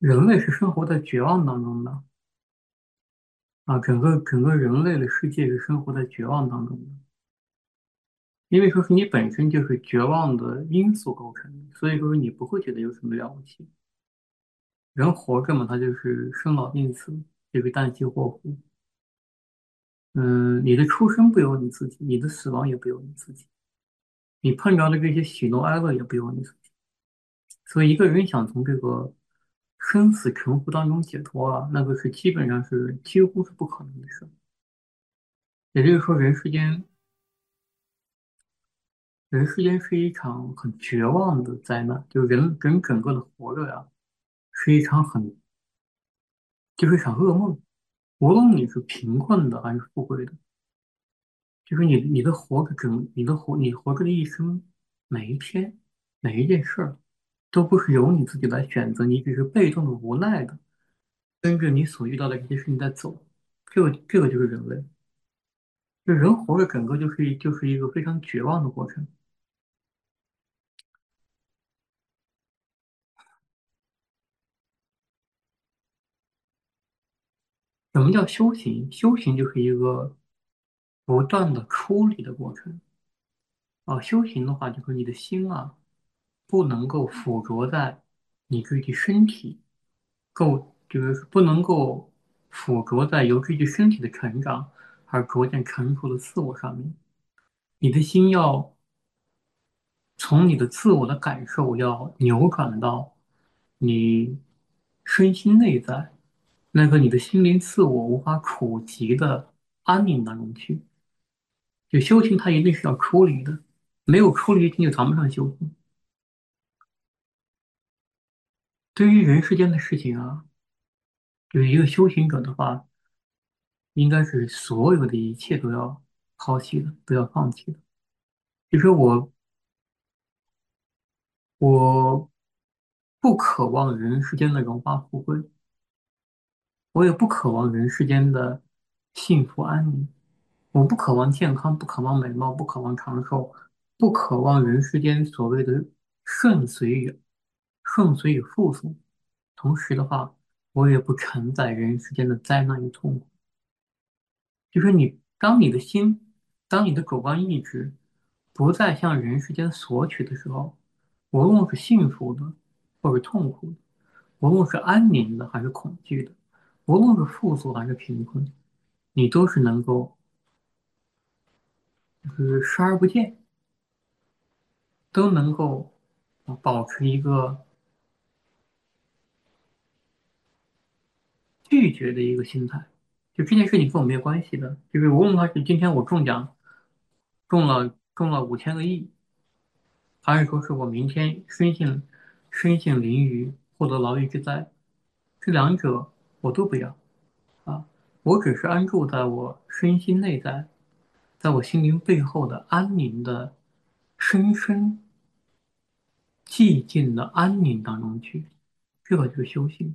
人类是生活在绝望当中的啊，整个人类的世界是生活在绝望当中的，因为说是你本身就是绝望的因素构成的，所以说你不会觉得有什么了不起。人活着嘛，他就是生老病死，这个旦夕祸福。你的出生不由你自己，你的死亡也不由你自己，你碰着的这些喜怒哀乐也不由你自己。所以一个人想从这个生死沉浮当中解脱啊，那个是基本上是几乎是不可能的事。也就是说，人世间是一场很绝望的灾难，就人整个的活着呀，是一场就是一场噩梦。无论你是贫困的还是富贵的，就是你活着的一生，每一天每一件事儿，都不是由你自己来选择，你只是被动的、无奈的跟着你所遇到的这些事情在走。这个就是人类，就人活着整个就是一个非常绝望的过程。什么叫修行？修行就是一个不断的出离的过程啊。修行的话，就是你的心啊，不能够附着在你自己身体就是不能够附着在由自己身体的成长而逐渐成熟的自我上面。你的心要从你的自我的感受要扭转到你身心内在那个你的心灵自我无法触及的安宁当中去。就修行，它一定是要出离的，没有出离，你就谈不上修行。对于人世间的事情啊，对于一个修行者的话，应该是所有的一切都要抛弃的，都要放弃的。就是我不渴望人世间的荣华富贵，我也不渴望人世间的幸福安宁。我不渴望健康，不渴望美貌，不渴望长寿，不渴望人世间所谓的顺遂与富足。同时的话，我也不承载人世间的灾难与痛苦。就是当你的主观意志不再向人世间索取的时候，无论是幸福的，或者痛苦的，无论是安宁的还是恐惧的，无论是富足还是贫困，你都是能够就是视而不见，都能够保持一个拒绝的一个心态。就这件事情跟我没有关系的，就是无论他是今天我中奖中了5000个亿，还是说是我明天身陷囹圄获得牢狱之灾，这两者我都不要啊！我只是安住在我身心内在，在我心灵背后的安宁的深深寂静的安宁当中去，这个就是修行。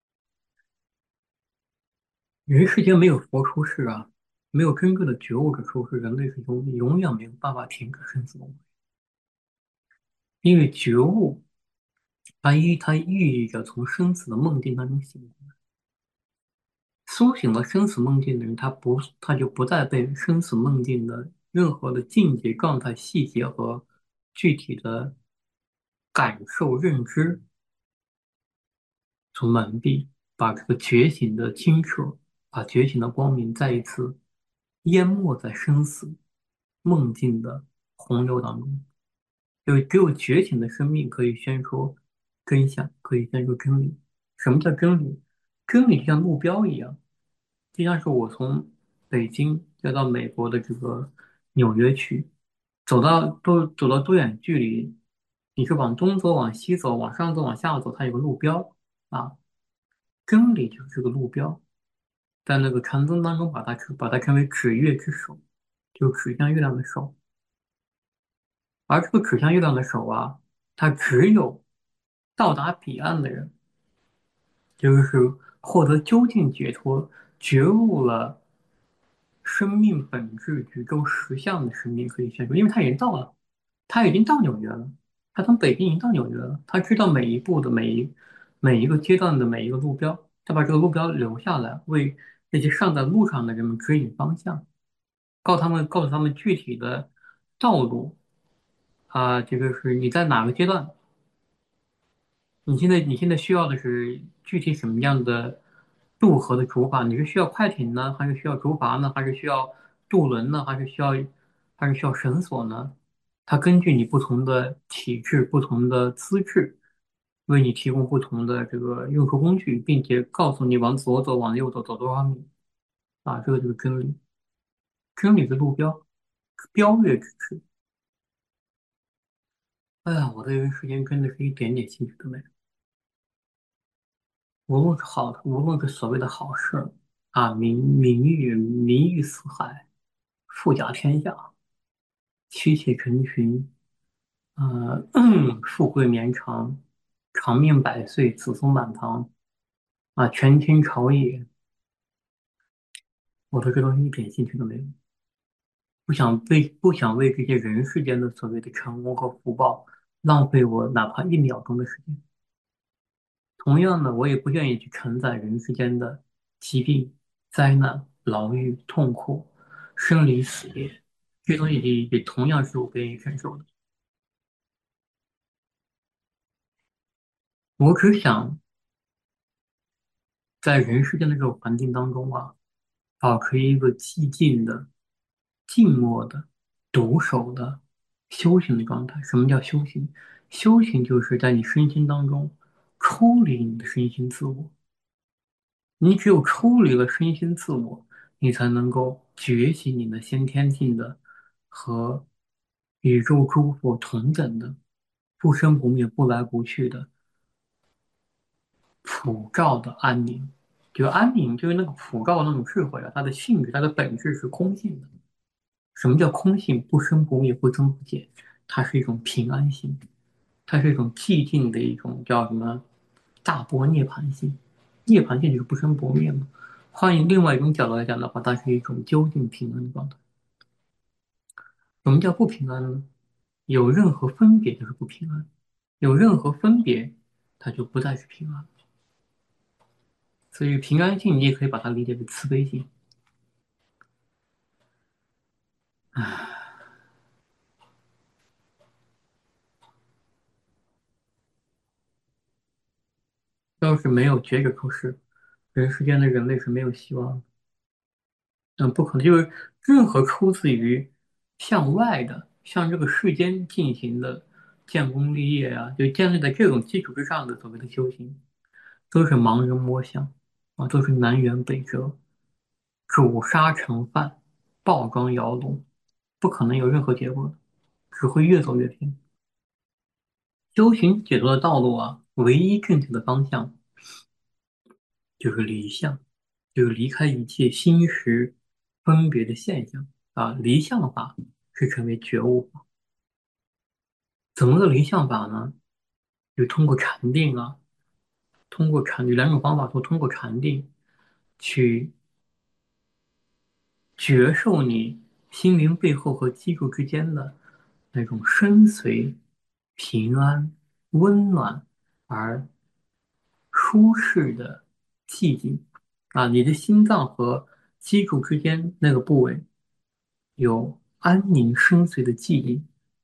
人世间没有佛出世啊，没有真正的觉悟者出世，人类是永远没有办法停止生死轮回，因为觉悟它寓意着从生死的梦境当中醒来。苏醒了生死梦境的人，他就不再被生死梦境的任何的境界、状态、细节和具体的感受、认知所蒙蔽，把这个觉醒的清澈，把觉醒的光明再一次淹没在生死梦境的洪流当中。只有觉醒的生命可以宣说真相，可以宣说真理。什么叫真理？真理就像路标一样。就像是我从北京要到美国的这个纽约去，走到多远距离，你是往东走、往西走、往上走、往下走，它有个路标啊，真理就是这个路标，在那个禅宗当中把它称为指月之手，就指向月亮的手，而这个指向月亮的手啊，它只有到达彼岸的人，就是获得究竟解脱、觉悟了生命本质、宇宙实相的生命可以宣说，因为他已经到了，他已经到纽约了，他从北京已经到纽约了，他知道每一步的每一个阶段的每一个路标，再把这个路标留下来，为那些上在路上的人们指引方向，告诉他们具体的道路这个是你在哪个阶段，你现在需要的是具体什么样的渡河的主法？你是需要快艇呢，还是需要竹筏呢，还是需要渡轮呢，还是需要绳索呢？它根据你不同的体质、不同的资质，为你提供不同的这个运输工具，并且告诉你往左走、往右走走多少米这个就是真理。真理的路标，标跃之志。哎呀，我对人世间真的是一点点兴趣都没有。无论是所谓的好事名誉四海，富甲天下，妻妾成群，富贵绵长，长命百岁，子孙满堂权倾朝野，我对这东西一点兴趣都没有，不想为这些人世间的所谓的成功和福报浪费我哪怕1秒钟的时间。同样的，我也不愿意去承载人世间的疾病、灾难、牢狱、痛苦、生离死别，这些东西也同样是我不愿意承受的。我只想在人世间的这种环境当中保持一个寂静的、静默的、独守的修行的状态。什么叫修行？修行就是在你身心当中抽离你的身心自我。你只有抽离了身心自我，你才能够觉醒你的先天性的和宇宙诸佛同等的不生不灭、不来不去的普照的安宁。就是安宁，就是那个普照的那种智慧它的性质、它的本质是空性的。什么叫空性？不生不灭，不增不减，它是一种平安性。它是一种寂静的一种叫什么大波涅槃性，涅槃性就是不生不灭嘛。换以另外一种角度来讲的话，它是一种究竟平安的状态。什么叫不平安呢？有任何分别就是不平安，有任何分别，它就不再是平安。所以平安性你也可以把它理解为慈悲性。要是没有觉者出世，人世间的人类是没有希望的。不可能，就是任何出自于向外的、向这个世间进行的建功立业就建立在这种基础之上的所谓的修行，都是盲人摸象都是南辕北辙、主杀成犯、暴装摇橹，不可能有任何结果的，只会越走越偏。修行解脱的道路唯一正确的方向就是离相，就是离开一切心识分别的现象离相法是成为觉悟法。怎么个离相法呢？就通过禅定通过有两种方法，都通过禅定去觉受你心灵背后和基础之间的那种深邃、平安、温暖而舒适的寂静你的心脏和脊柱之间那个部位有安宁深邃的寂静，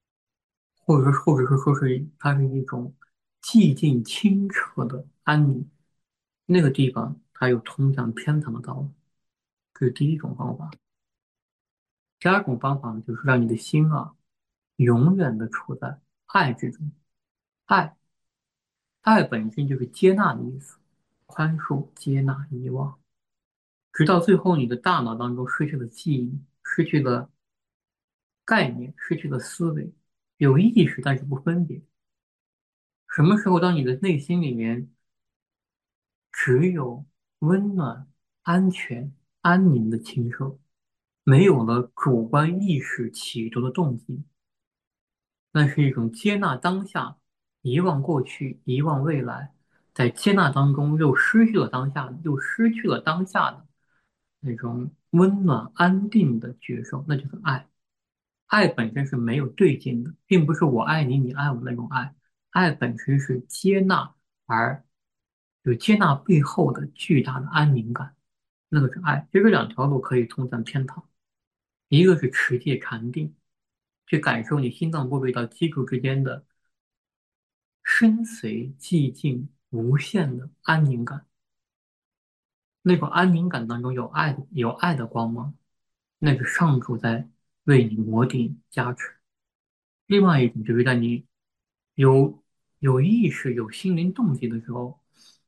或者说它是一种寂静清澈的安宁，那个地方它有通向天堂的道路，这是第一种方法。第二种方法呢，就是让你的心永远的处在爱之中。爱，爱本身就是接纳的意思，宽恕、接纳、遗忘，直到最后你的大脑当中失去了记忆，失去了概念，失去了思维，有意识但是不分别。什么时候，当你的内心里面只有温暖、安全、安宁的清澈，没有了主观意识企图的动机，那是一种接纳当下，遗忘过去，遗忘未来，在接纳当中又失去了当下，又失去了当下的那种温暖安定的觉受，那就是爱。爱本身是没有对劲的，并不是我爱你，你爱我那种爱。爱本身是接纳，而就接纳背后的巨大的安宁感，那个是爱。就这两条路可以通向天堂，一个是持戒禅定，去感受你心脏部位到脊柱之间的深邃、寂静、无限的安宁感。那种安宁感当中有爱的光芒，那是上主在为你摩顶加持。另外一种就是在你有有意识、有心灵动机的时候，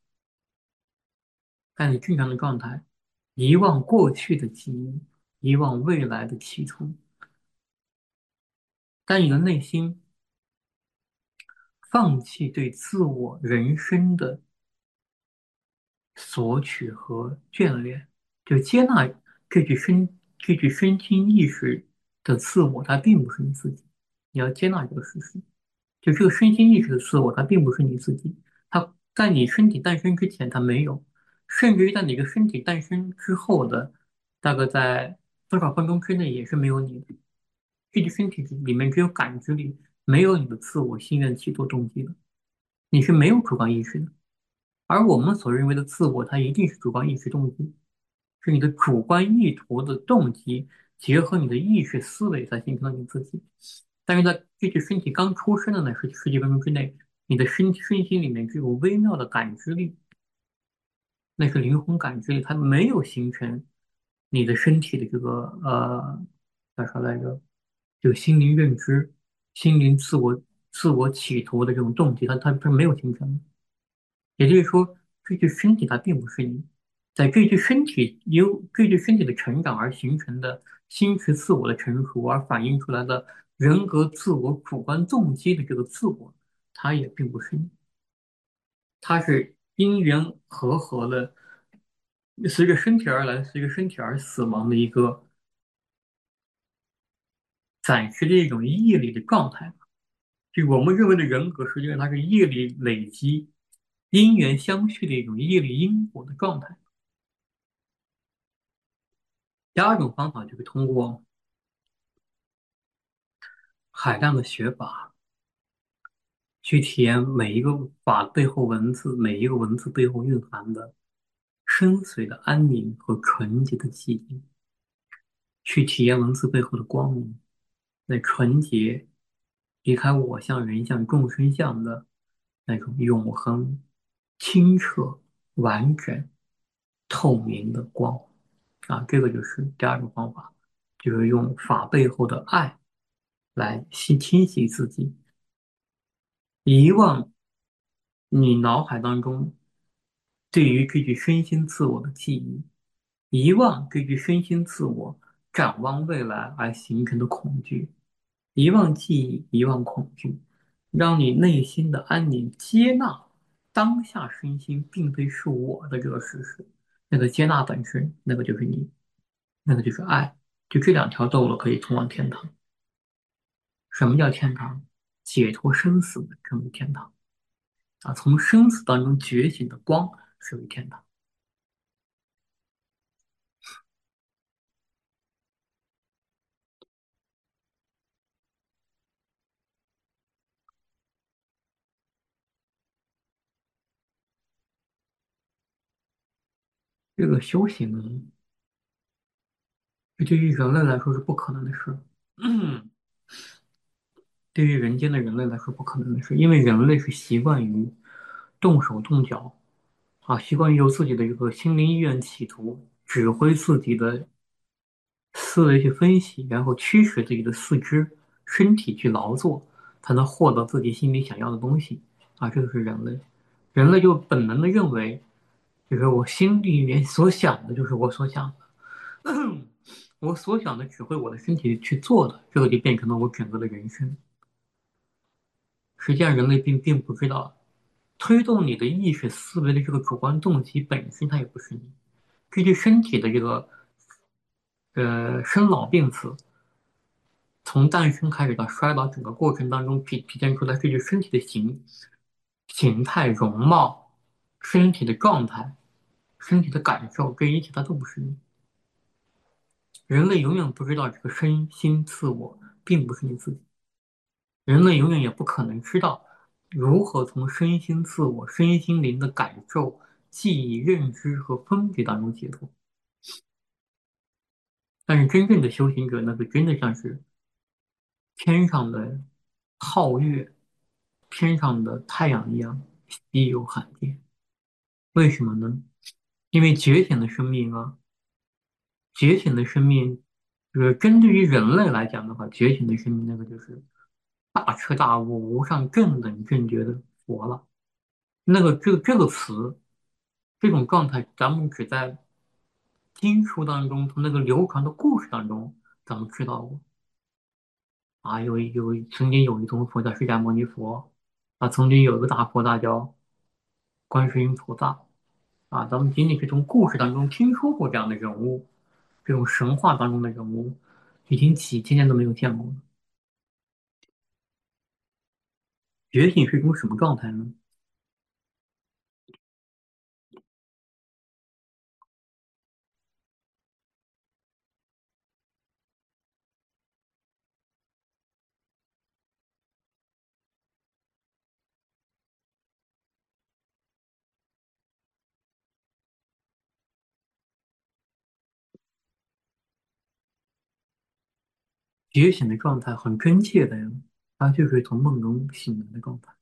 在你正常的状态，遗忘过去的记忆，遗忘未来的企图，当你的内心放弃对自我人生的索取和眷恋，就接纳这具身心意识的自我，它并不是你自己。你要接纳这个事实，就这个身心意识的自我，它并不是你自己。它在你身体诞生之前，它没有，甚至于在你的身体诞生之后的大概在多少分钟之内，也是没有你的。这具身体里面只有感知力，没有你的自我心愿、企图、动机的，你是没有主观意识的。而我们所认为的自我，它一定是主观意识动机，是你的主观意图的动机结合你的意识思维才形成了你自己。但是在这具身体刚出生的那十几分钟之内，你的身心里面只有微妙的感知力，那是灵魂感知力，它没有形成你的身体的这个叫啥来着？就心灵认知、心灵自我企图的这种动机，它是没有形成的。也就是说，这具身体它并不是你，在这具身体的成长而形成的心识自我的成熟，而反映出来的人格自我主观动机的这个自我，它也并不是你，它是因缘和的，随着身体而来，随着身体而死亡的一个暂时的一种业力的状态。就我们认为的人格，实际上它是业力累积、因缘相续的一种业力因果的状态。第二种方法就是通过海量的学法去体验每一个法背后文字，每一个文字背后蕴含的深邃的安宁和纯洁的寂静，去体验文字背后的光明，那纯洁，离开我相、人相、众生相的那种永恒、清澈、完整、透明的光啊，这个就是第二种方法，就是用法背后的爱来清洗自己，遗忘你脑海当中对于这具身心自我的记忆，遗忘这具身心自我展望未来而形成的恐惧，遗忘记忆，遗忘恐惧，让你内心的安宁，接纳当下身心并非是我的这个事实，那个接纳本身，那个就是你，那个就是爱，就这两条道路可以通往天堂。什么叫天堂？解脱生死的成为天堂。啊，从生死当中觉醒的光是为天堂。这个修行呢，对于人类来说是不可能的事。对于人间的人类来说不可能的事，因为人类是习惯于动手动脚啊，习惯于由自己的这个心灵意愿企图指挥自己的思维去分析，然后驱使自己的四肢、身体去劳作，才能获得自己心里想要的东西啊。这个是人类，人类就本能的认为，就是我心里面所想的，就是我所想的，我所想的只会我的身体去做的，这个就变成了我整个的人生。实际上，人类并不知道，推动你的意识思维的这个主观动机本身，它也不是你。根据身体的这个生老病死，从诞生开始到衰老整个过程当中体现出来这具身体的形态、容貌、身体的状态、身体的感受，这一切它都不是你。人类永远不知道这个身心自我并不是你自己，人类永远也不可能知道如何从身心自我、身心灵的感受、记忆、认知和分别当中解脱。但是真正的修行者，那个真的像是天上的皓月、天上的太阳一样稀有罕见。为什么呢？因为觉醒的生命啊，觉醒的生命，针对于人类来讲的话，觉醒的生命那个就是大彻大悟、无上正等正觉的佛了。那个这个词，这种状态，咱们只在经书当中，从那个流传的故事当中，咱们知道过啊。曾经有一尊佛叫释迦牟尼佛啊，曾经有一个大菩萨叫观世音菩萨啊，咱们仅仅是从故事当中听说过这样的人物，这种神话当中的人物，已经几千年都没有见过了。觉醒是一种什么状态呢？觉醒的状态很真切的呀，它就是从梦中醒来的状态。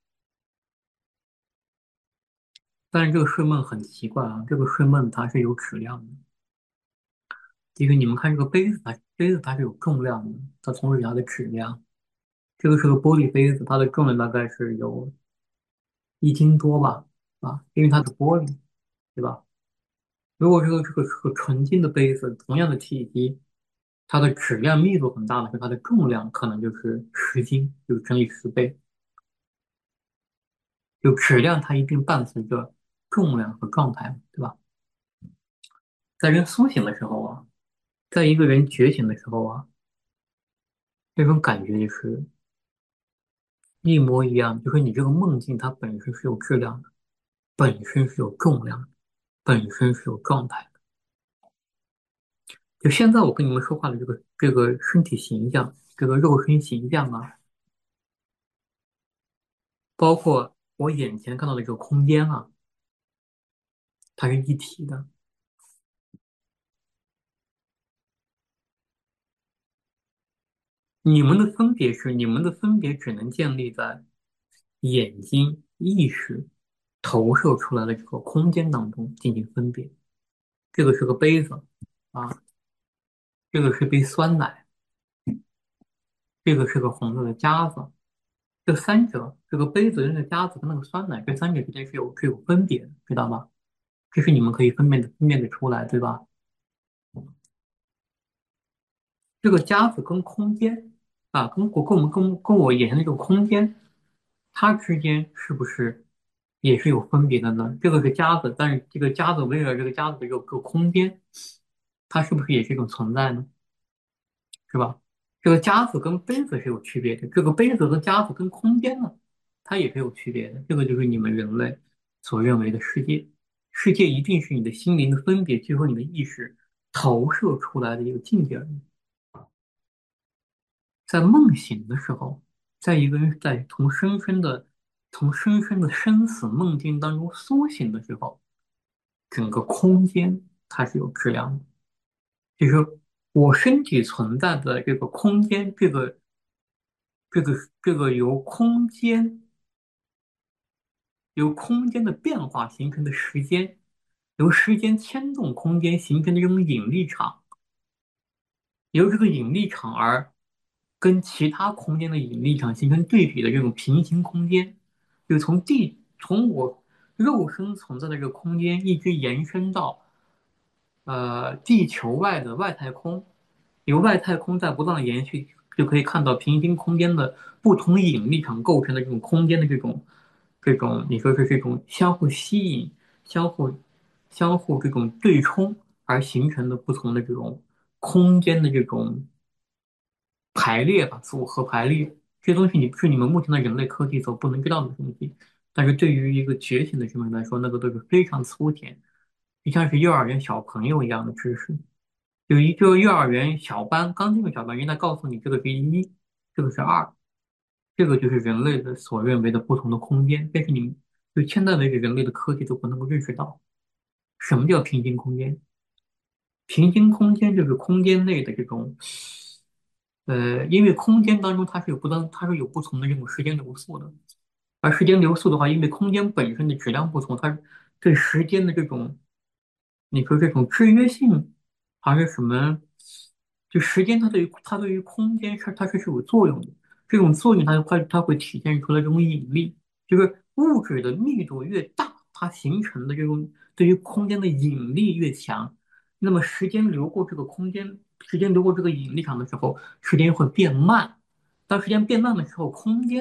但是这个睡梦很奇怪啊，这个睡梦它是有质量的。第一个，你们看这个杯子它是有重量的，它同时有它的质量。这个是个玻璃杯子，它的重量大概是有1斤多吧，啊，因为它是玻璃，对吧？如果这个纯金的杯子，同样的体积，它的质量密度很大的时候，它的重量可能就是10斤，就乘以10倍。就质量它一定伴随着重量和状态，对吧？在人苏醒的时候啊，在一个人觉醒的时候啊，那种感觉就是一模一样，就是你这个梦境它本身是有质量的，本身是有重量的，本身是有状态的。就现在我跟你们说话的这个身体形象，这个肉身形象啊，包括我眼前看到的这个空间啊，它是一体的。你们的分别只能建立在眼睛意识投射出来的这个空间当中进行分别。这个是个杯子啊，这个是杯酸奶，这个是个红色的夹子。这三者，这个杯子、跟那个夹子跟那个酸奶，这三者之间是有分别的，知道吗？这是你们可以分辨的出来，对吧？这个夹子跟空间啊，跟我眼前的这个空间，它之间是不是也是有分别的呢？这个是夹子，但是这个夹子围绕这个夹子的这个空间，它是不是也是一种存在呢？是吧？这个夹子跟杯子是有区别的，这个杯子和夹子跟空间呢，它也是有区别的。这个就是你们人类所认为的世界，世界一定是你的心灵的分别，最后你的意识投射出来的一个境界而已。在梦醒的时候，在一个人在从深深的生死梦境当中苏醒的时候，整个空间它是有质量的，就是我身体存在的这个空间，这个由空间的变化形成的时间，由时间牵动空间形成的这种引力场，由这个引力场而跟其他空间的引力场形成对比的这种平行空间，就从我肉身存在的这个空间一直延伸到地球外的外太空，由外太空在不断的延续，就可以看到平行空间的不同引力场构成的这种空间的这种，你说是这种相互吸引、相互这种对冲而形成的不同的这种空间的这种排列吧，组合排列，这些东西是你们目前的人类科技所不能知道的东西，但是对于一个觉醒的生命来说，那个都是非常粗浅，就像是幼儿园小朋友一样的知识。就幼儿园小班刚进入小班，人家告诉你这个是一，这个是二， 这个就是人类的所认为的不同的空间，但是就现在为止，人类的科技都不能够认识到什么叫平行空间。平行空间就是空间内的这种，因为空间当中它是有不同的这种时间流速的，而时间流速的话，因为空间本身的质量不同，它对时间的这种，你说这种制约性还是什么？就时间它对于空间它是有作用的，这种作用它会体现出来这种引力，就是物质的密度越大，它形成的这种对于空间的引力越强。那么时间流过这个引力场的时候，时间会变慢。当时间变慢的时候，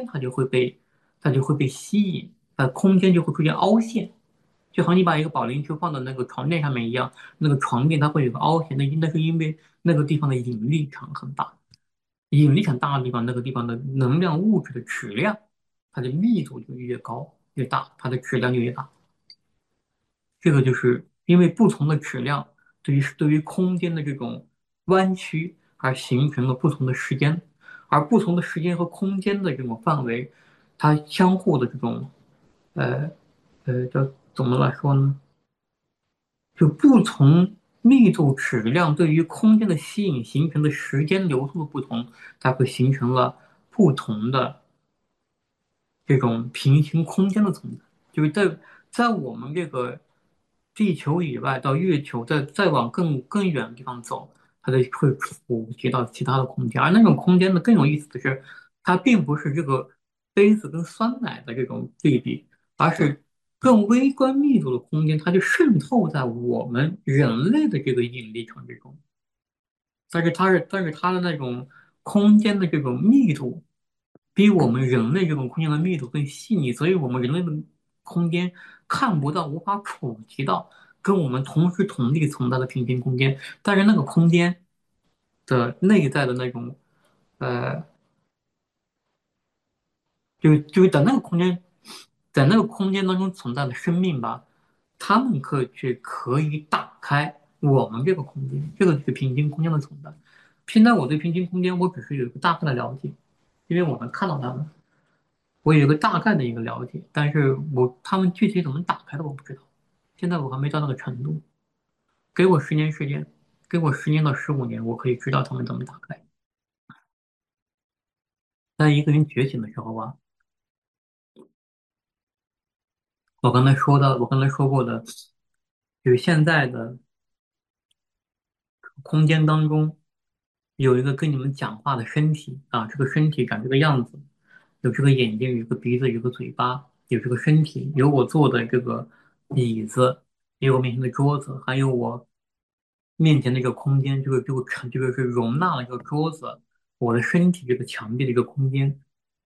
它就会被吸引，空间就会出现凹陷，就好像你把一个保龄球放到那个床垫上面一样，那个床垫它会有个凹陷，那是因为那个地方的引力场很大，引力场大的地方，那个地方的能量物质的质量，它的密度就越高越大，它的质量就越大。这个就是因为不同的质量对于空间的这种弯曲而形成了不同的时间，而不同的时间和空间的这种范围，它相互的这种呃叫怎么来说呢？就不同密度质量对于空间的吸引形成的时间流速的不同，它会形成了不同的这种平行空间的存在，就是在我们这个地球以外到月球，再往更远的地方走，它就会触及到其他的空间。而那种空间呢，更有意思的是，它并不是这个杯子跟酸奶的这种对比，而是更微观密度的空间，它就渗透在我们人类的这个引力场之中。但是它的那种空间的这种密度，比我们人类这种空间的密度更细腻，所以我们人类的空间看不到、无法触及到跟我们同时同地存在的平行空间，但是那个空间的内在的那种，呃，就是在那个空间当中存在的生命吧，他们可以打开我们这个空间，这个就是平行空间的存在。现在我对平行空间，我只是有一个大概的了解，因为我们看到它们，我有一个大概的一个了解，但是他们具体怎么打开的我不知道，现在我还没到那个程度。给我10年时间，给我10年到15年，我可以知道他们怎么打开。当一个人觉醒的时候啊，我刚才说过的，就是现在的空间当中有一个跟你们讲话的身体啊，这个身体长这个样子，有这个眼睛，有个鼻子，有个嘴巴，有这个身体，有我坐的这个椅子，也有我面前的桌子，还有我面前的这个空间，这个是容纳了这个桌子，我的身体这个墙壁的一个空间。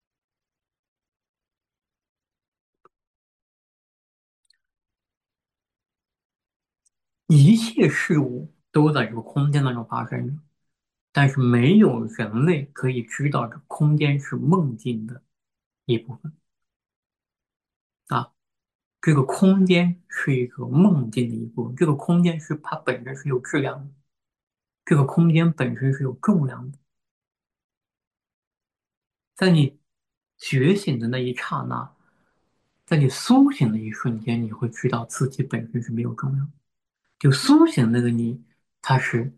一切事物都在这个空间当中发生着，但是没有人类可以知道这空间是梦境的一部分啊。这个空间是一个梦境的一部分，这个空间它本身是有质量的，这个空间本身是有重量的。在你觉醒的那一刹那，在你苏醒的一瞬间，你会知道自己本身是没有重量的。就苏醒那个你，它是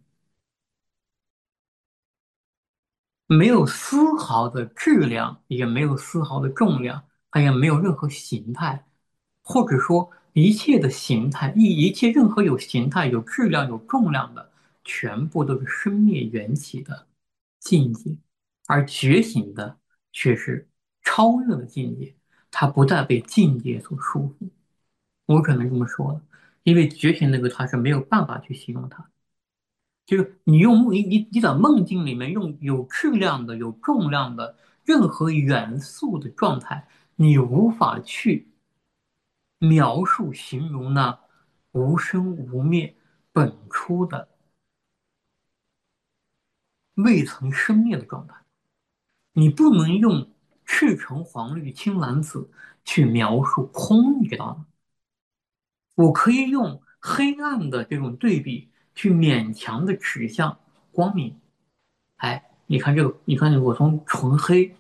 没有丝毫的质量，也没有丝毫的重量，它也没有任何形态，或者说一切的形态，一切任何有形态、有质量、有重量的，全部都是生灭缘起的境界，而觉醒的却是超越了境界，它不再被境界所束缚。我只能这么说了，因为觉醒那个它是没有办法去形容它。就是你用梦，你在梦境里面用有质量的、有重量的任何元素的状态，你无法去描述、形容那无生无灭、本初的未曾生灭的状态。你不能用赤橙黄绿青蓝紫去描述空，你知道吗？我可以用黑暗的这种对比去勉强的指向光明。哎，你看这个，你看我从纯黑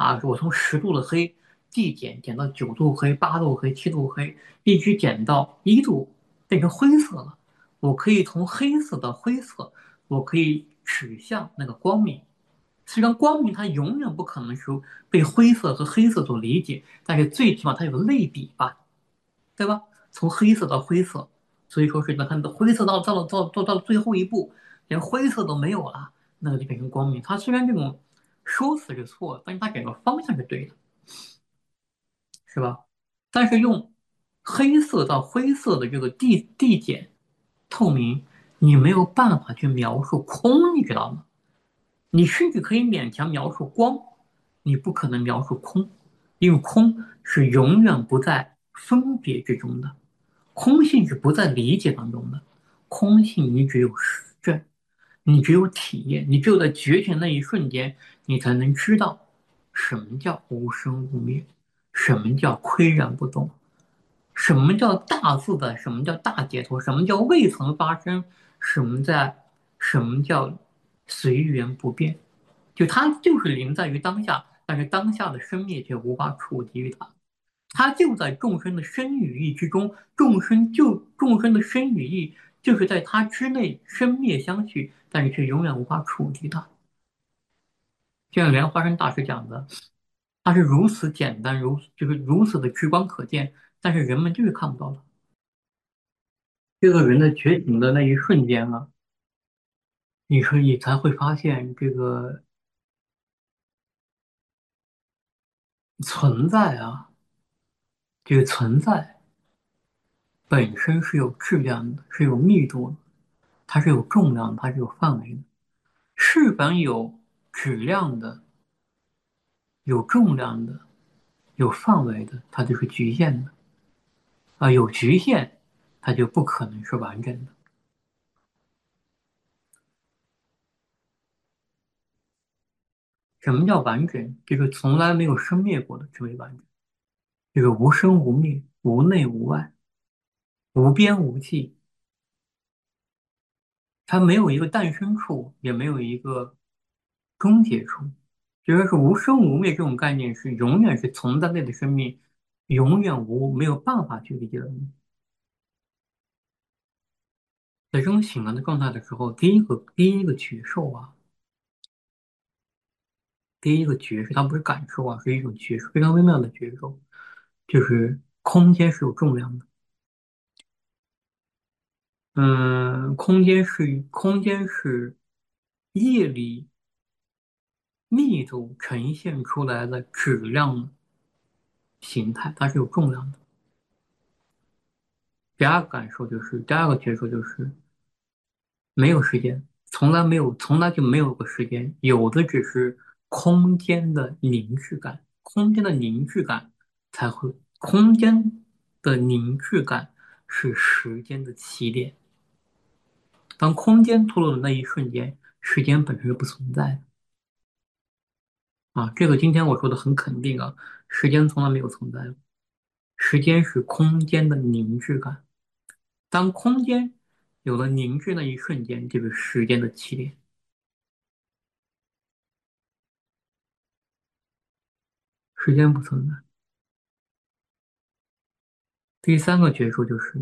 啊，我从10度的黑递减到9度黑、8度黑、7度黑，一直减到1度，变成灰色了。我可以从黑色到灰色，我可以指向那个光明。虽然光明它永远不可能是被灰色和黑色所理解，但是最起码它有个类比吧，对吧？从黑色到灰色，所以说是你看到灰色到了最后一步，连灰色都没有了，那个就变成光明。它虽然这种说辞是错的，但是它整个方向是对的，是吧？但是用黑色到灰色的这个递减透明，你没有办法去描述空，你知道吗？你甚至可以勉强描述光，你不可能描述空，因为空是永远不在分别之中的，空性是不在理解当中的，空性你只有实证，你只有体验，你只有在觉醒那一瞬间，你才能知道什么叫无生无灭，什么叫岿然不动，什么叫大自在，什么叫大解脱，什么叫未曾发生，什么叫随缘不变。就它就是临在于当下，但是当下的生灭却无法触及于它。它就在众生的生与意之中，众生的生与意就是在它之内生灭相续，但是却永远无法触及它。就像莲花生大师讲的，它是如此简单，就是如此的直观可见，但是人们就是看不到它。这个人的觉醒的那一瞬间啊，你才会发现这个存在啊，这个存在本身是有质量的，是有密度的，它是有重量的，它是有范围的。是凡有质量的、有重量的、有范围的，它就是局限的啊，有局限，它就不可能是完整的。什么叫完整？这个从来没有生灭过的称为完整。这个无生无灭，无内无外，无边无际，它没有一个诞生处，也没有一个终结处。就说是无生无灭这种概念是永远是存在类的生命，永远没有办法去理解的东西。在这种醒来的状态的时候，第一个觉受啊，第一个觉受，它不是感受啊，是一种觉受，非常微妙的觉受，就是空间是有重量的。空间是夜里密度呈现出来的质量形态，它是有重量的。第二个觉受就是没有时间，从来没有，从来就没有过时间，有的只是空间的凝滞感，空间的凝滞感是时间的起点。当空间脱落的那一瞬间，时间本身是不存在的啊。这个今天我说的很肯定啊，时间从来没有存在过，时间是空间的凝滞感。当空间有了凝滞那一瞬间，就是时间的起点，时间不存在。第三个觉受就是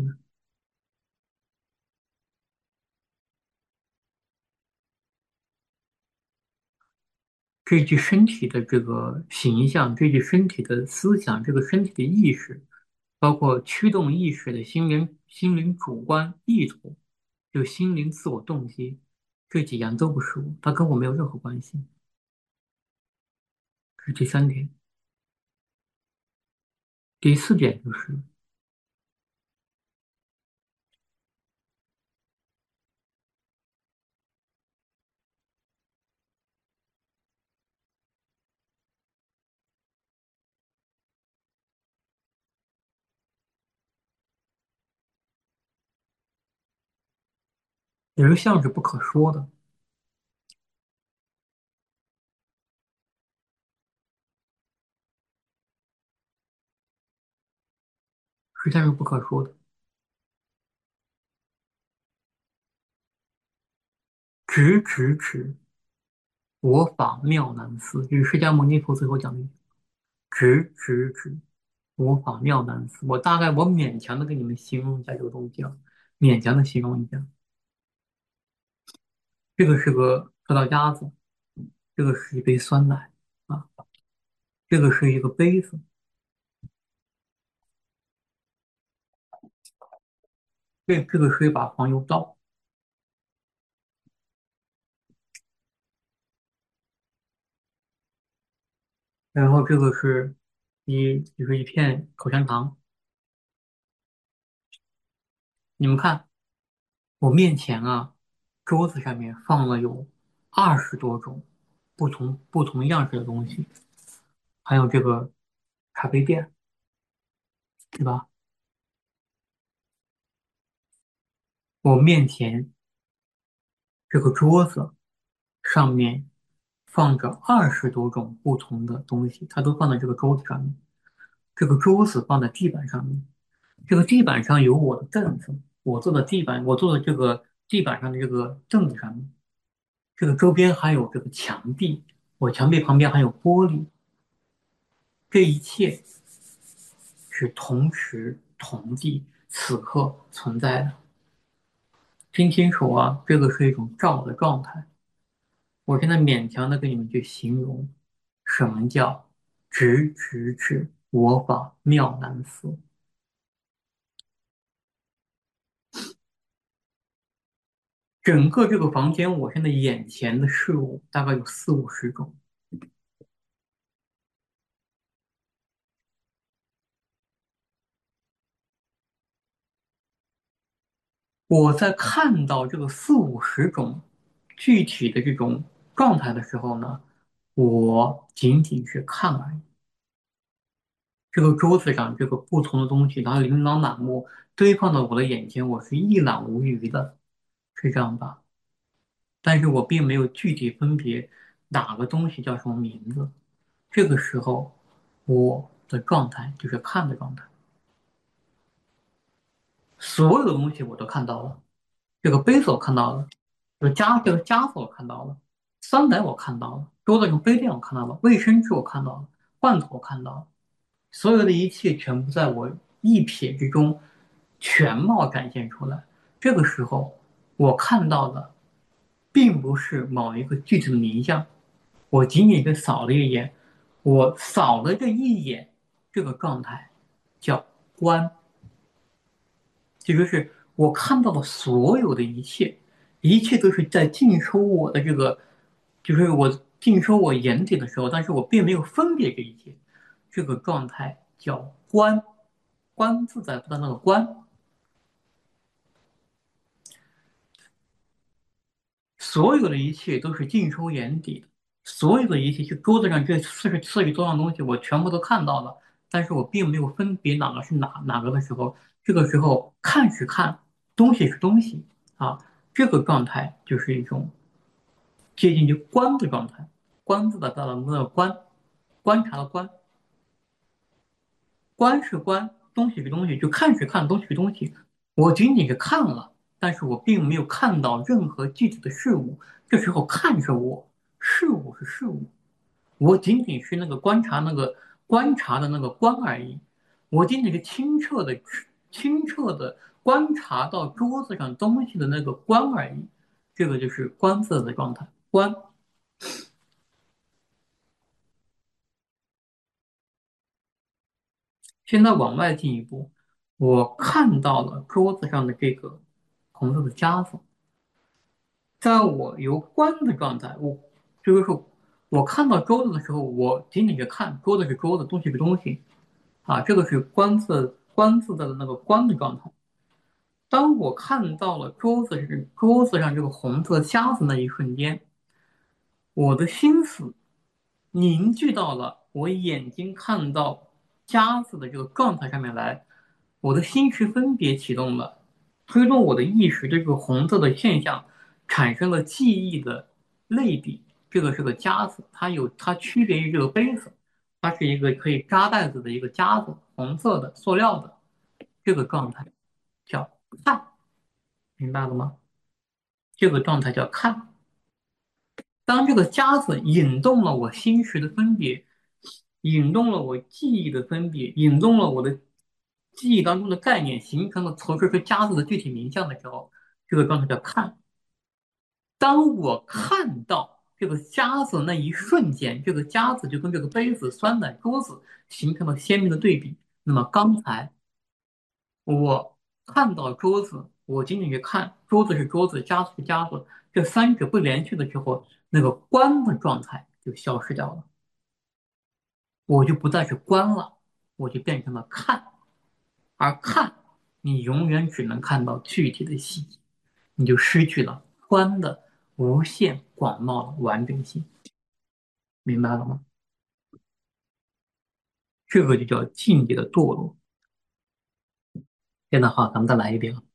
这具身体的这个形象，这具身体的思想，这个身体的意识，包括驱动意识的心灵主观意图，就心灵自我动机，这几样都不是我，它跟我没有任何关系。这是第三点。第四点就是人像是不可说的，实相是不可说的，直直直， 我法妙难思，就是释迦牟尼佛最后讲的直直直，我法妙难思。我勉强的给你们形容一下这个东西啊，勉强的形容一下。这个是个葡萄夹子，这个是一杯酸奶啊，这个是一个杯子，这个是一把黄油刀，然后这个是就是一片口香糖。你们看，我面前啊，桌子上面放了有20多种不同样式的东西，还有这个咖啡店，对吧？我面前这个桌子上面放着20多种不同的东西，它都放在这个桌子上面。这个桌子放在地板上面，这个地板上有我的凳子，我坐的这个地板上的这个凳子上面，这个周边还有这个墙壁，我墙壁旁边还有玻璃，这一切是同时同地此刻存在的。听清楚啊，这个是一种照的状态。我现在勉强的跟你们去形容，什么叫直直直，我法妙难思。整个这个房间，我现在眼前的事物大概有40-50种。我在看到这个40-50种具体的这种状态的时候呢，我仅仅是看而已。这个桌子上这个不同的东西，然后琳琅满目堆放到我的眼前，我是一览无余的，是这样吧？但是我并没有具体分别哪个东西叫什么名字。这个时候，我的状态就是看的状态，所有的东西我都看到了。这个杯子我看到了，这个夹子我看到了，酸奶我看到了，桌子上杯垫我看到了，卫生纸我看到了，罐头我看到了，所有的一切全部在我一瞥之中全貌展现出来。这个时候，我看到的并不是某一个具体的名相，我仅仅是扫了一眼，我扫了这一眼，这个状态叫观。也就是我看到的所有的一切，一切都是在尽收我的这个，就是我尽收我眼底的时候，但是我并没有分别这一切，这个状态叫观，观自在不的那个观，所有的一切都是尽收眼底的，所有的一切，就桌子上这40多样东西，我全部都看到了，但是我并没有分别哪个是哪个的时候，这个时候看是看，东西是东西啊，这个状态就是一种接近于观的状态，观自在大的那个观，观察的观，观是观，东西是东西，就看是看，东西是东西。我仅仅是看了，但是我并没有看到任何具体的事物。这时候看是我，事物是事物，我仅仅是那个观察的那个观而已。我仅仅是清澈的观察到桌子上东西的那个观而已。这个就是观色的状态。观。现在往外进一步，我看到了桌子上的这个红色的夹子。在我由观的状态，就是说，我看到桌子的时候，我仅仅是看，桌子是桌子，东西是东西啊，这个是观自在的那个观的状态。当我看到了桌子上这个红色夹子那一瞬间，我的心思凝聚到了我眼睛看到夹子的这个状态上面来，我的心识分别启动了，推动我的意识对这个红色的现象产生了记忆的类比。这个是个夹子，它区别于这个杯子，它是一个可以扎袋子的一个夹子，红色的塑料的这个状态叫看，明白了吗？这个状态叫看。 当这个夹子引动了我心识的分别，引动了我记忆的分别，引动了我的记忆当中的概念，形成了投射出夹子的具体名相的时候，这个状态叫看。当我看到这个夹子那一瞬间，这个夹子就跟这个杯子、酸奶、桌子形成了鲜明的对比。那么刚才我看到桌子，我仅仅去看桌子是桌子，夹子是夹子，这三者不连续的时候，那个观的状态就消失掉了，我就不再是观了，我就变成了看，而看你永远只能看到具体的细节，你就失去了观的无限广袤的完整性，明白了吗？这个就叫境界的堕落。现在好，咱们再来一遍啊。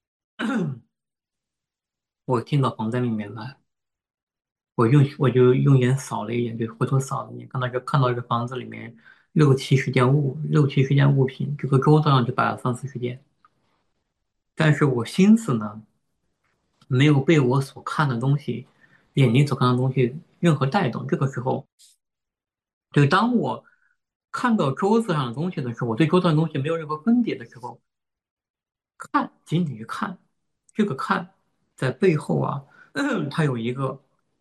我进到房间里面来，我就用眼扫了一眼，就回头扫了一眼，看到这房子里面六七十件物品，这个桌子上就摆了三四十件，但是我心思呢没有被我所看的东西，眼睛所看的东西任何带动。这个时候，就当我看到桌子上的东西的时候，我对桌子上的东西没有任何分别的时候，看仅仅是看，这个看在背后啊，它有一个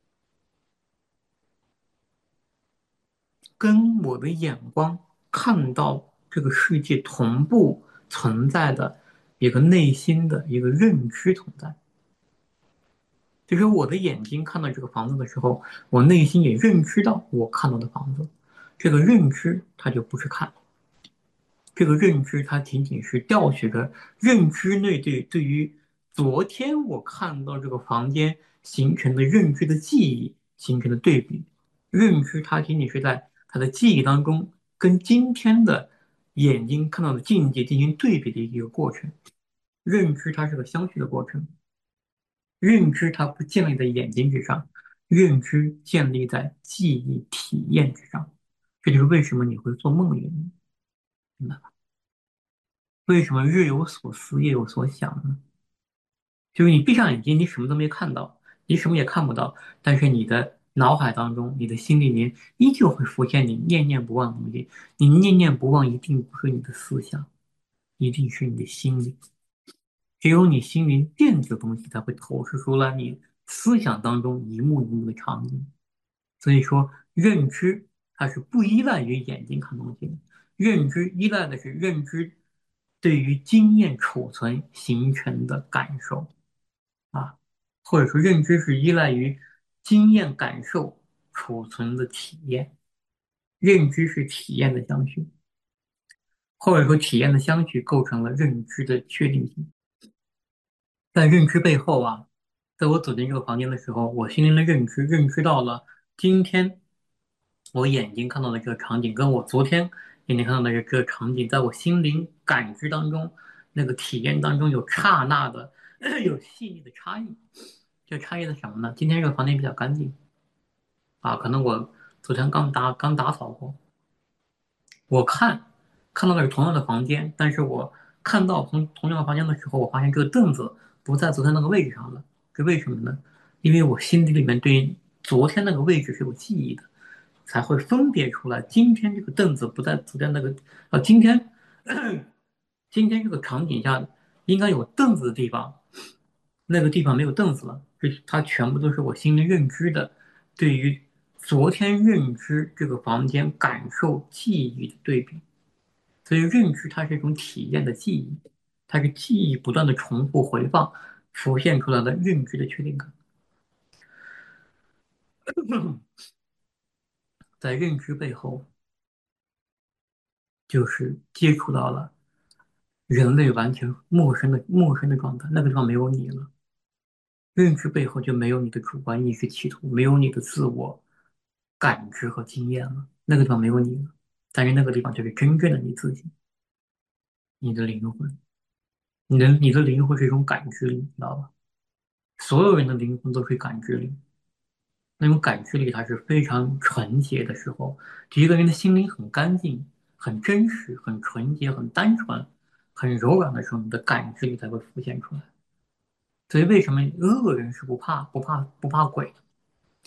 跟我的眼光看到这个世界同步存在的一个内心的一个认知存在。就是我的眼睛看到这个房子的时候，我内心也认知到我看到的房子，这个认知它就不是看，这个认知它仅仅是调取着认知内对于昨天我看到这个房间形成的认知的记忆形成的对比，认知它仅仅是在它的记忆当中跟今天的眼睛看到的境界进行对比的一个过程，认知它是个相续的过程。认知它不建立在眼睛之上，认知建立在记忆体验之上。这就是为什么你会做梦的原因，明白吧？为什么日有所思，夜有所想呢？就是你闭上眼睛，你什么都没看到，你什么也看不到，但是你的脑海当中，你的心里面依旧会浮现你念念不忘的东西。你念念不忘，一定不是你的思想，一定是你的心灵。只有你心灵电子的东西，才会投射出来你思想当中一幕一幕的场景。所以说，认知它是不依赖于眼睛看东西的，认知依赖的是认知对于经验储存形成的感受啊，或者说认知是依赖于经验感受储存的体验，认知是体验的相续，或者说体验的相续构成了认知的确定性。在认知背后啊，在我走进这个房间的时候，我心灵的认知到了今天我眼睛看到的这个场景，跟我昨天眼睛看到的这个场景，在我心灵感知当中，那个体验当中有刹那的有细腻的差异。这差异是什么呢？今天这个房间比较干净啊，可能我昨天刚打扫过，我看到的是同样的房间，但是我看到同样的房间的时候，我发现这个凳子不在昨天那个位置上了。这为什么呢？因为我心底里面对昨天那个位置是有记忆的，才会分别出来今天这个凳子不在昨天那个，今天今天这个场景下应该有凳子的地方，那个地方没有凳子了。它全部都是我心里认知的，对于昨天认知这个房间感受记忆的对比。所以认知它是一种体验的记忆，它是记忆不断的重复回放浮现出来的认知的确定感。在认知背后，就是接触到了人类完全陌生的状态，那个地方没有你了。认知背后就没有你的主观意识企图，没有你的自我感知和经验了，那个地方没有你了。但是那个地方就是真正的你自己，你的灵魂，你的灵魂是一种感知力，你知道吧？所有人的灵魂都是感知力，那种感知力它是非常纯洁的时候，就一个人的心灵很干净、很真实、很纯洁、很单纯、很柔软的时候，你的感知力才会浮现出来。所以为什么恶人是不怕鬼的？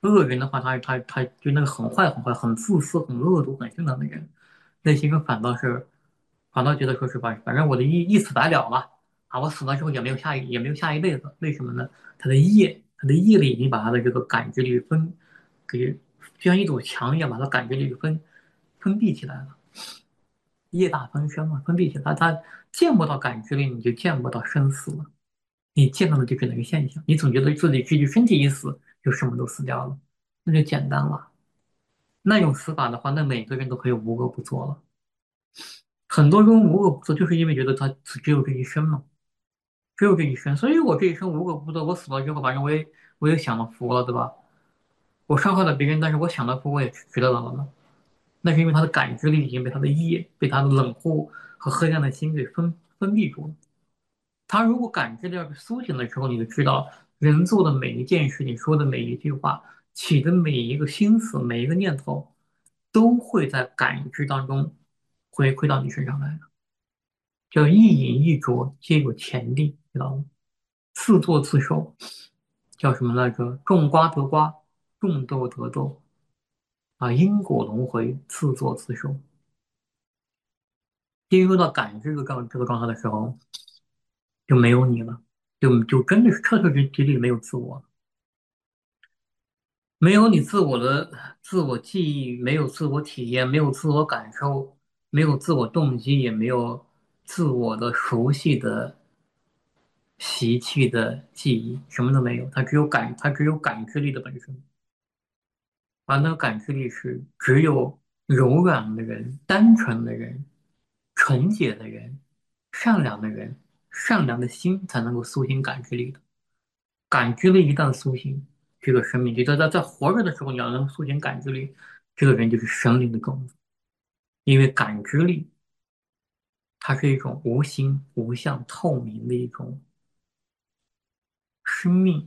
恶人的话，他就那个很坏很坏、很自私、很恶毒、很凶残的人，内心中反倒觉得说是吧，反正我的一死百了了啊，我死了之后也没有下一辈子，为什么呢？他的业力已经把他的这个感知力给就像一堵墙一样，把他感知力给封闭起来了，业大分身嘛，封闭起来，他见不到感知力，你就见不到生死了。你见到的就是那个现象，你总觉得自己身体一死就什么都死掉了，那就简单了。那种死法的话，那每个人都可以无恶不作了。很多人无恶不作，就是因为觉得他只有这一生嘛，只有这一生，所以我这一生无恶不作，我死了之后，反正我也享了福了，对吧？我伤害了别人，但是我享了福，我也值得了呢。那是因为他的感知力已经被他的业、被他的冷酷和黑暗的心给封闭住了。他如果感知力要是苏醒的时候，你就知道，人做的每一件事，你说的每一句话，起的每一个心思、每一个念头，都会在感知当中回馈到你身上来的。叫一饮一啄，皆有前例，知道吗？自作自受，叫什么来着？种瓜得瓜，种豆得豆啊，因果轮回，自作自受。进入到感知这个状态的时候，就没有你了，就真的是彻彻底底没有自我了。没有你自我的自我记忆，没有自我体验，没有自我感受，没有自我动机，也没有自我的熟悉的习气的记忆，什么都没有，它只有感知力的本身。而那个感知力是只有柔软的人、单纯的人、纯洁的人、善良的人、善良的心才能够苏醒感知力的。感知力一旦苏醒，这个生命就在活着的时候，你要能苏醒感知力，这个人就是神灵的种子。因为感知力它是一种无形、无相、透明的一种生命，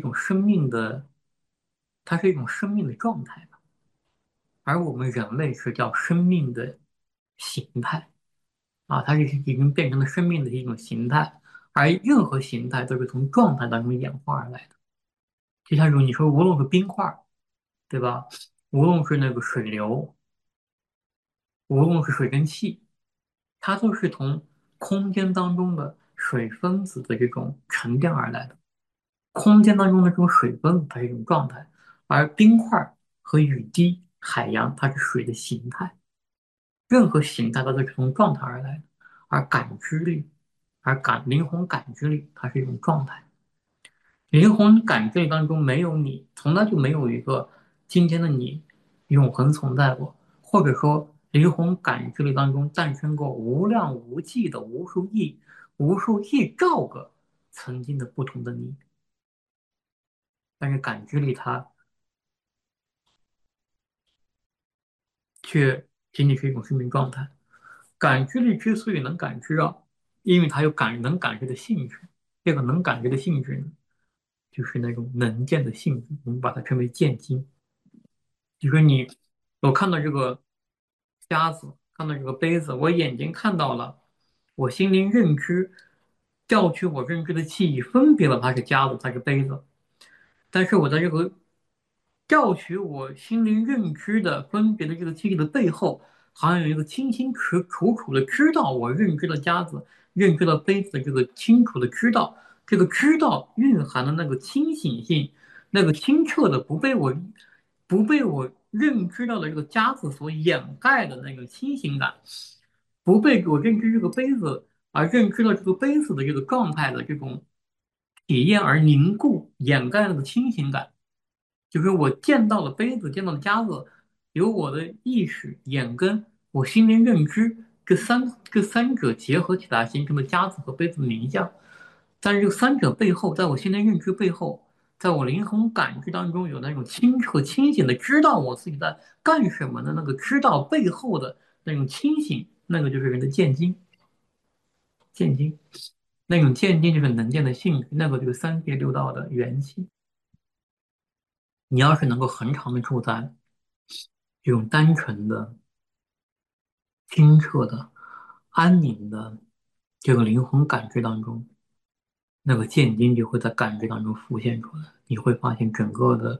它是一种生命的状态。而我们人类是叫生命的形态啊，它是已经变成了生命的一种形态，而任何形态都是从状态当中演化而来的。就像是你说，无论是冰块儿，对吧？无论是那个水流，无论是水蒸气，它都是从空间当中的水分子的这种沉淀而来的。空间当中的这种水分，它是一种状态，而冰块和雨滴、海洋，它是水的形态。任何形态它都是从状态而来的，而感知力，灵魂感知力，它是一种状态。灵魂感知力当中没有你，从来就没有一个今天的你永恒存在过，或者说灵魂感知力当中诞生过无量无际的无数亿兆个曾经的不同的你，但是感知力它却仅仅是一种生命状态。感知力之所以能感知到，因为它有能感知的性质。这个能感知的性质呢，就是那种能见的性质，我们把它称为见精。就是我看到这个夹子，看到这个杯子，我眼睛看到了，我心灵认知调取我认知的记忆，分别了它是夹子，它是杯子。但是我在这个调取我心灵认知的分别的这个记忆的背后，好像有一个清清楚楚的知道我认知的夹子、认知的杯子的这个清楚的知道，这个知道蕴含的那个清醒性，那个清澈的不被我认知到的这个夹子所掩盖的那个清醒感，不被我认知这个杯子而认知到这个杯子的这个状态的这种体验而凝固掩盖了的清醒感。就是我见到了杯子，见到了夹子，由我的意识、眼根、我心灵认知这三者结合起来形成的夹子和杯子的名相。但是这三者背后，在我心灵认知背后，在我灵魂感知当中，有那种清澈清醒的知道我自己在干什么的那个知道背后的那种清醒，那个就是人的见精。见精，那种见精就是能见的性质，那个就是三界六道的元气。你要是能够恒常的住在这种单纯的、清澈的、安宁的这个灵魂感知当中，那个见精就会在感知当中浮现出来。你会发现整个的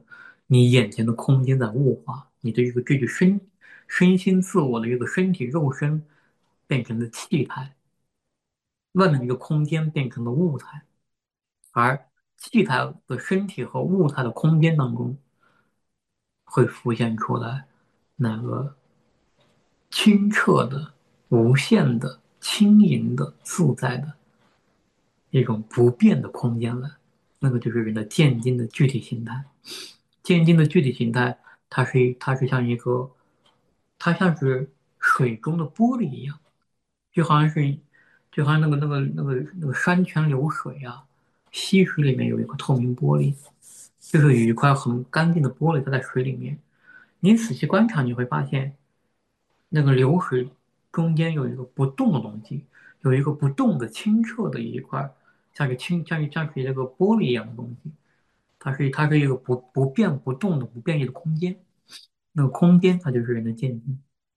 你眼前的空间在物化，你的这个身心自我的这个身体肉身变成了气态，外面的一个空间变成了物态，而气态的身体和物态的空间当中会浮现出来那个清澈的、无限的、轻盈的、自在的一种不变的空间来，那个就是人的渐进的具体形态。渐进的具体形态，它是像一个，它像是水中的玻璃一样，就好像是，就好像那个山泉流水啊，溪水里面有一个透明玻璃，就是有一块很干净的玻璃它在水里面。你仔细观察，你会发现，那个流水中间有一个不动的东西，有一个不动的清澈的一块，像是这个玻璃一样的东西。它是一个不变不动的不变异的空间。那个空间它就是人的见地，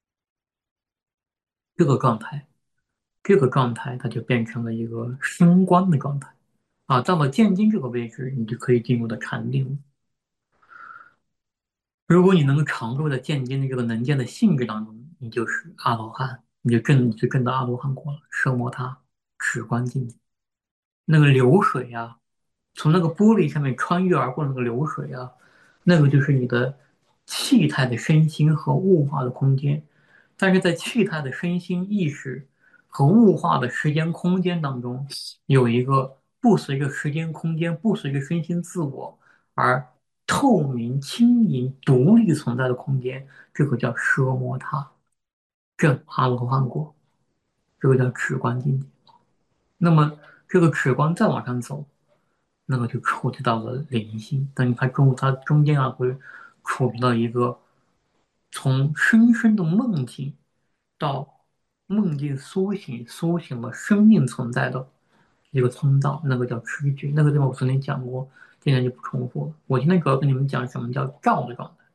这个状态，这个状态它就变成了一个升观的状态啊。到了见经这个位置，你就可以进入到禅定了。如果你能够常住在见经的这个能见的性质当中，你就是阿罗汉，你就证到阿罗汉果了，奢摩他止观境界。那个流水啊，从那个玻璃上面穿越而过的那个流水啊，那个就是你的气态的身心和物化的空间。但是在气态的身心意识和物化的时间空间当中，有一个不随着时间空间、不随着身心自我而透明、轻盈、独立存在的空间，这个叫奢摩他，这阿罗汉果，这个叫止观境界。那么这个止观再往上走，那个就触及到了灵性。等于它中间啊会触及到一个从深深的梦境到梦境苏醒，苏醒了生命存在的一个通道，那个叫知觉。那个地方我曾经讲过，今天就不重复了。我今天主要跟你们讲什么叫照的状态。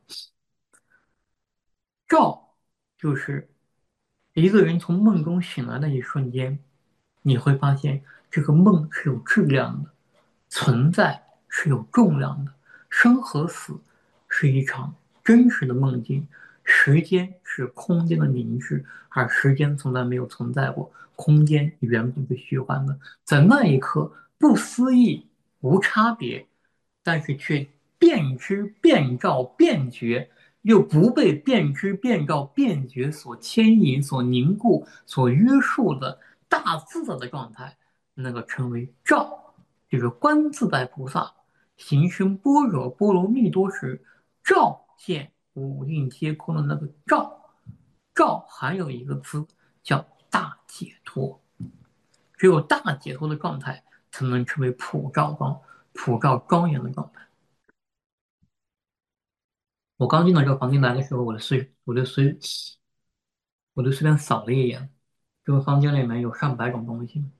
照就是一个人从梦中醒来的一瞬间，你会发现这个梦是有质量的。存在是有重量的，生和死是一场真实的梦境，时间是空间的凝滞，而时间从来没有存在过，空间原本是虚幻的，在那一刻不思议、无差别，但是却变知、变照、变觉，又不被变知、变照、变觉所牵引、所凝固、所约束的大自在的状态，那个称为照。就是观自在菩萨行深般若波罗蜜多时，照见五蕴皆空的那个照，照还有一个字叫大解脱，只有大解脱的状态才能称为普照庄严的状态。我刚进到这个房间来的时候，我就随便扫了一眼，这个房间里面有上百种东西。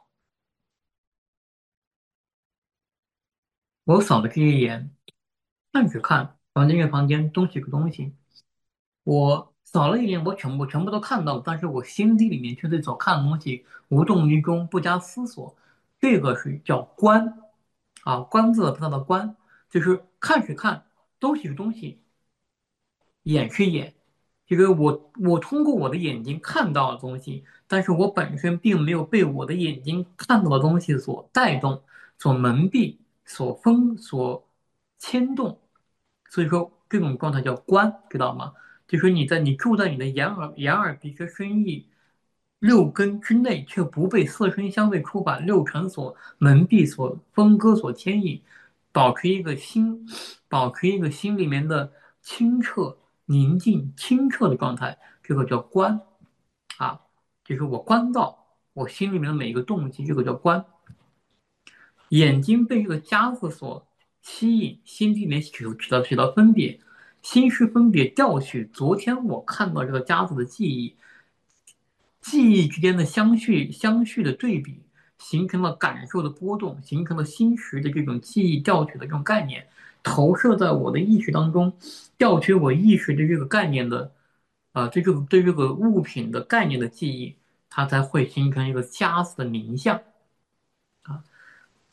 我扫了这一眼，看只看房间房间，东西个东西。我扫了一眼，我全部都看到了，但是我心底里面却对所看的东西无动于衷，不加思索。这个是叫观啊，观字不知道的观，就是看是看，东西是东西，眼是眼。这个我通过我的眼睛看到了东西，但是我本身并没有被我的眼睛看到的东西所带动、所蒙蔽、所牵动，所以说这种状态叫观，知道吗？就是你住在你的眼耳鼻舌身意六根之内，却不被色声香味触法六尘所蒙蔽、所分割、所牵引，保持一个心，保持一个心里面的清澈、宁静、清澈的状态，这个叫观啊，就是我观到我心里面的每一个动机，这个叫观。眼睛被这个夹子所吸引，心里面起到分别，心是分别调取昨天我看到这个夹子的记忆，记忆之间的相续的对比，形成了感受的波动，形成了心识的这种记忆调取的这种概念，投射在我的意识当中，调取我意识的这个概念的，对这个物品的概念的记忆，它才会形成一个夹子的凝像。当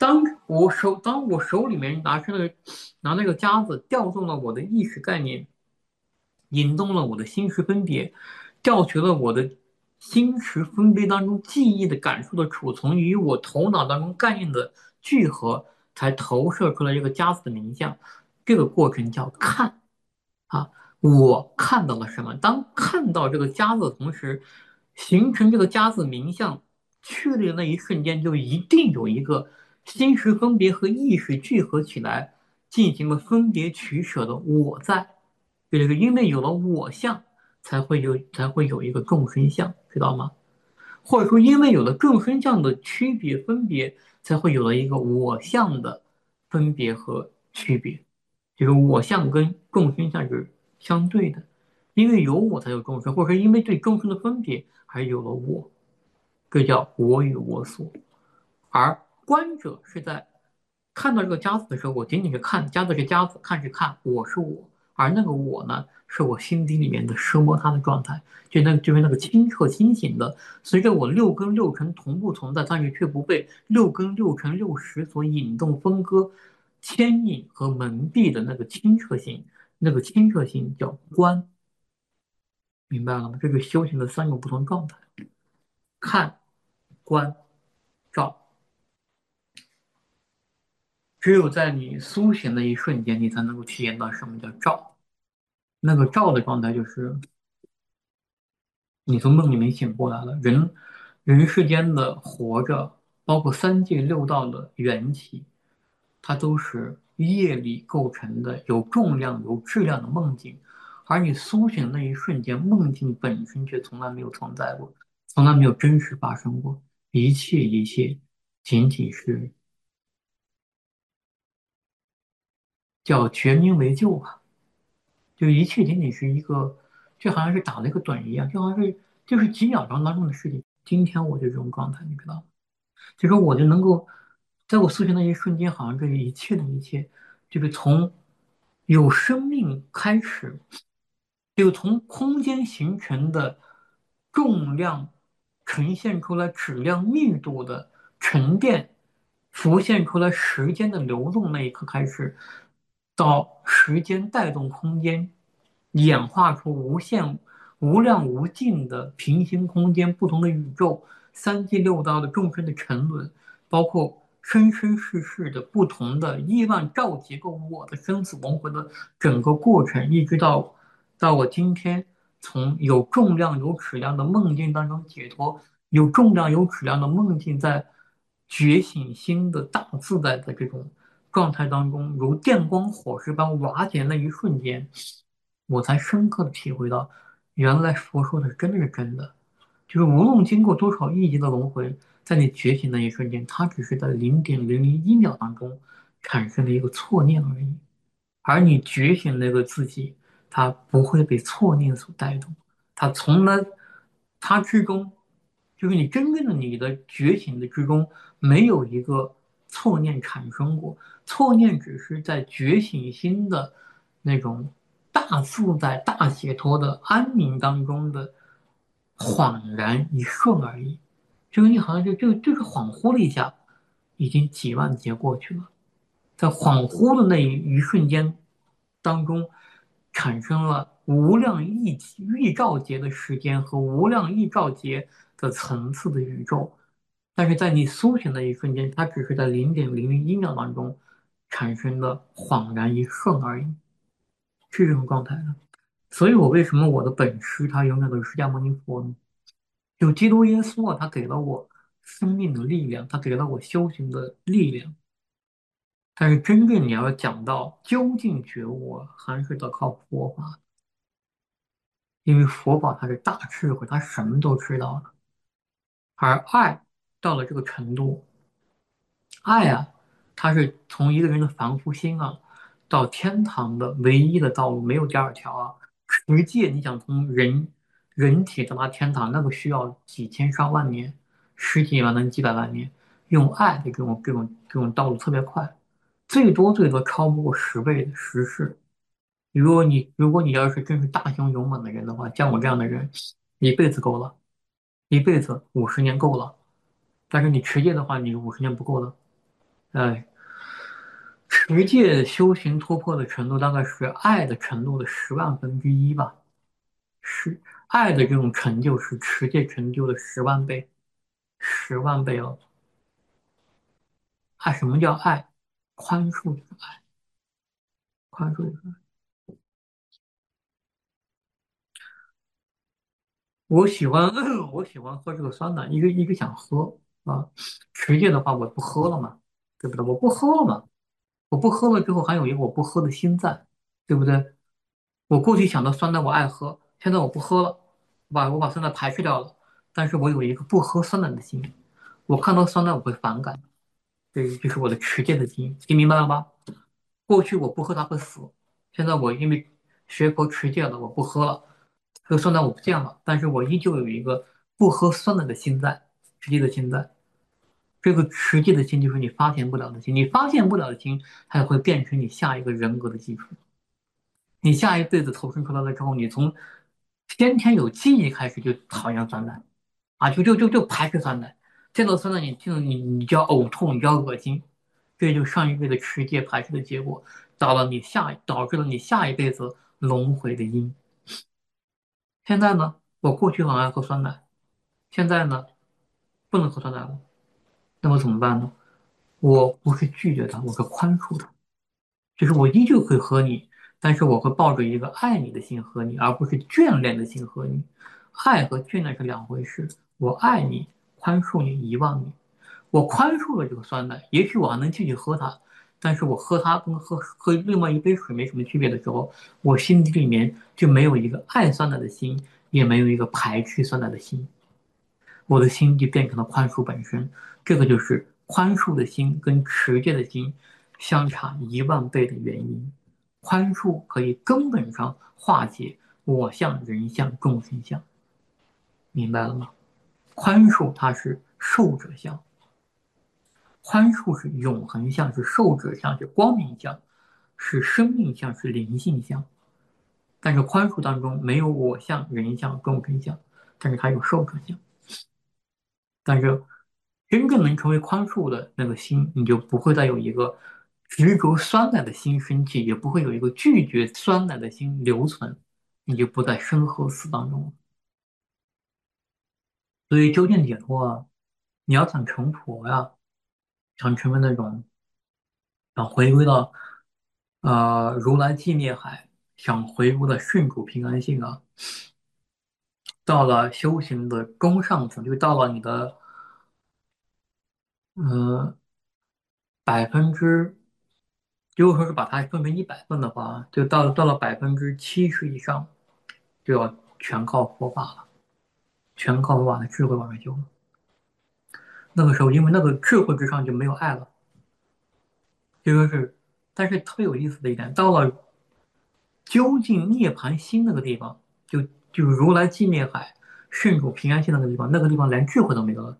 当我手里面拿那个夹子，调动了我的意识概念，引动了我的心识分别，调取了我的心识分别当中记忆的感受的储存与我头脑当中概念的聚合，才投射出来一个夹子的名相。这个过程叫看。啊，我看到了什么？当看到这个夹子的同时，形成这个夹子名相确立的那一瞬间，就一定有一个心识分别和意识聚合起来，进行了分别取舍的我在。这个因为有了我相，才会有一个众生相，知道吗？或者说，因为有了众生相的区别分别，才会有了一个我相的分别和区别。这个我相跟众生相是相对的，因为有我才有众生，或者说因为对众生的分别而有了我，这叫我与我所。而观者是在看到这个夹子的时候，我仅仅是看，夹子是夹子，看是看，我是我，而那个我呢，是我心底里面的奢摩他的状态，就是那个清澈清醒的，随着我六根六尘同步存在，但是却不被六根六尘六识所引动分割、牵引和蒙蔽的那个清澈性，那个清澈性叫观，明白了吗？这个修行的三种不同状态：看、观、照。只有在你苏醒的一瞬间，你才能够体验到什么叫照。那个照的状态就是你从梦里面醒过来了。人世间的活着，包括三界六道的缘起，它都是业力构成的，有重量、有质量的梦境。而你苏醒的那一瞬间，梦境本身却从来没有存在过，从来没有真实发生过。一切仅仅是叫觉明为旧吧。就一切仅仅是一个，就好像是打了一个盹一样，就好像是就是几秒钟当中的事情。今天我就这种状态，你知道吗？就说我就能够在我苏醒的一瞬间，好像这一切的一切，就是从有生命开始，就从空间形成的重量呈现出来质量密度的沉淀，浮现出来时间的流动那一刻开始，到时间带动空间，演化出无限、无量无尽的平行空间、不同的宇宙、三界六道的众生的沉沦，包括生生世世的不同的亿万兆结构，我的生死轮回的整个过程，一直到我今天从有重量、有质量的梦境当中解脱，有重量、有质量的梦境在觉醒心的大自在的这种状态当中，如电光火石般瓦解那一瞬间，我才深刻的体会到，原来佛说的真的是真的。就是无论经过多少亿劫的轮回，在你觉醒那一瞬间，它只是在0.001秒当中产生了一个错念而已。而你觉醒那个自己，它不会被错念所带动，它从来，它之中，就是你真正的你的觉醒的之中，没有一个错念产生过，错念只是在觉醒心的那种大自在、大解脱的安宁当中的恍然一瞬而已，就是你好像就是恍惚了一下，已经几万劫过去了。在恍惚的那一瞬间当中，产生了无量亿兆劫的时间和无量亿兆劫的层次的宇宙，但是在你苏醒的一瞬间，它只是在0.001秒当中产生的恍然一瞬而已，是这种状态的。所以我为什么我的本师他永远都是释迦牟尼佛呢？就基督耶稣啊，他给了我生命的力量，他给了我修行的力量。但是真正你要讲到究竟觉悟啊，还是得靠佛法，因为佛法它是大智慧，它什么都知道了。而爱到了这个程度，爱啊，它是从一个人的凡夫心啊，到天堂的唯一的道路，没有第二条啊。实际你想从人体到达天堂，那个需要几千上万年，十几万能几百万年，用爱的这种道路特别快，最多超不过10倍的10世。如果你要是真是大雄勇猛的人的话，像我这样的人，一辈子够了，一辈子50年够了。但是你持戒的话，你50年不够了。哎， 持戒修行突破的程度大概是爱的程度的10万分之一吧，是爱的这种成就是持戒成就的10万倍，10万倍了。爱什么叫爱？宽恕就是爱，宽恕就是爱。我喜欢我喜欢喝这个酸奶，一直想喝啊。持戒的话，我不喝了嘛，对不对？我不喝了嘛，我不喝了之后，还有一个我不喝的心在，对不对？我过去想到酸奶我爱喝，现在我不喝了，我把酸奶排斥掉了，但是我有一个不喝酸奶的心，我看到酸奶我会反感，这就是我的持戒的心，听明白了吗？过去我不喝它会死，现在我因为学佛持戒了，我不喝了，这个酸奶我不见了，但是我依旧有一个不喝酸奶的心在，持戒的心在。这个持戒的心就是你发现不了的心，你发现不了的心，它也会变成你下一个人格的基础。你下一辈子投生出来了之后，你从先天有记忆开始就讨厌酸奶啊，就排斥酸奶，见到酸奶你就要呕吐，你就要恶心，这就上一辈子持戒排斥的结果，导致了你下一辈子轮回的因。现在呢，我过去很爱喝酸奶，现在呢不能喝酸奶了，那么怎么办呢？我不是拒绝它，我是宽恕它。就是我依旧会和你，但是我会抱着一个爱你的心和你，而不是眷恋的心和你。爱和眷恋是两回事。我爱你，宽恕你，遗忘你。我宽恕了这个酸奶，也许我还能继续喝它，但是我喝它跟喝另外一杯水没什么区别的时候，我心底里面就没有一个爱酸奶的心，也没有一个排斥酸奶的心。我的心就变成了宽恕本身。这个就是宽恕的心跟持戒的心相差1万倍的原因。宽恕可以根本上化解我相、人相、众生相，明白了吗？宽恕它是寿者相，宽恕是永恒相，是寿者相，是光明相，是生命相，是灵性相。但是宽恕当中没有我相、人相、众生相，但是它有寿者相。但是真正能成为宽恕的那个心，你就不会再有一个执着酸奶的心升起，也不会有一个拒绝酸奶的心留存，你就不在生和死当中了。所以究竟解脱啊，你要想成佛呀，想成为那种想回归到如来寂灭海，想回归到圣主平安性啊，到了修行的中上层，就到了你的呃百分之。如果说是把它分成100份的话，就到了70%以上，就要全靠佛法了，全靠佛法的智慧往上修了。那个时候，因为那个智慧之上就没有爱了，就说是，但是特别有意思的一点，到了究竟涅槃心那个地方，就是如来寂灭海、圣主平安心那个地方，那个地方连智慧都没有了，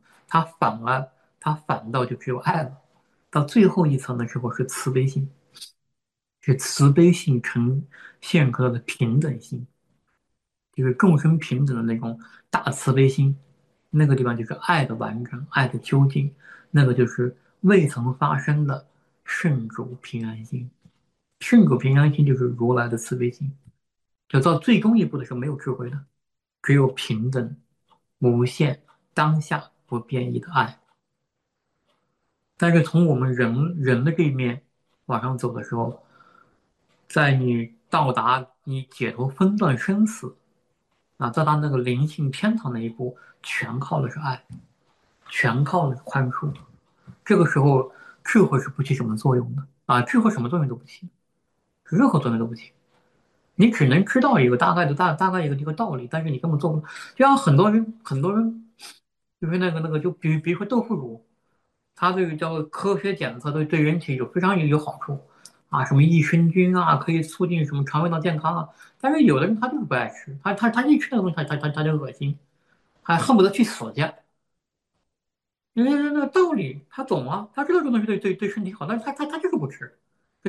它反倒就只有爱了。到最后一层的时候是慈悲心，是慈悲心呈现出来的平等心。就是众生平等的那种大慈悲心，那个地方就是爱的完整，爱的究竟，那个就是未曾发生的圣主平安心。圣主平安心就是如来的慈悲心，就到最终一步的时候没有智慧的，只有平等、无限、当下不变异的爱。但是从我们人的这一面往上走的时候，在你到达你解脱分段生死。啊，到达那个灵性天堂那一步，全靠的是爱，全靠的是宽恕。这个时候，智慧是不起什么作用的啊！智慧什么作用都不起，任何作用都不起。你只能知道一个大概一个道理，但是你根本做不到。就像很多人，就是那个，就比如说豆腐乳，它这个叫科学检测，对人体非常有好处啊，什么益生菌啊，可以促进什么肠胃道健康啊。但是有的人他就是不爱吃，他一吃那个东西他就恶心，还恨不得去死去。因为那个道理他懂啊，他知道这东西对身体好，但是他就是不吃。这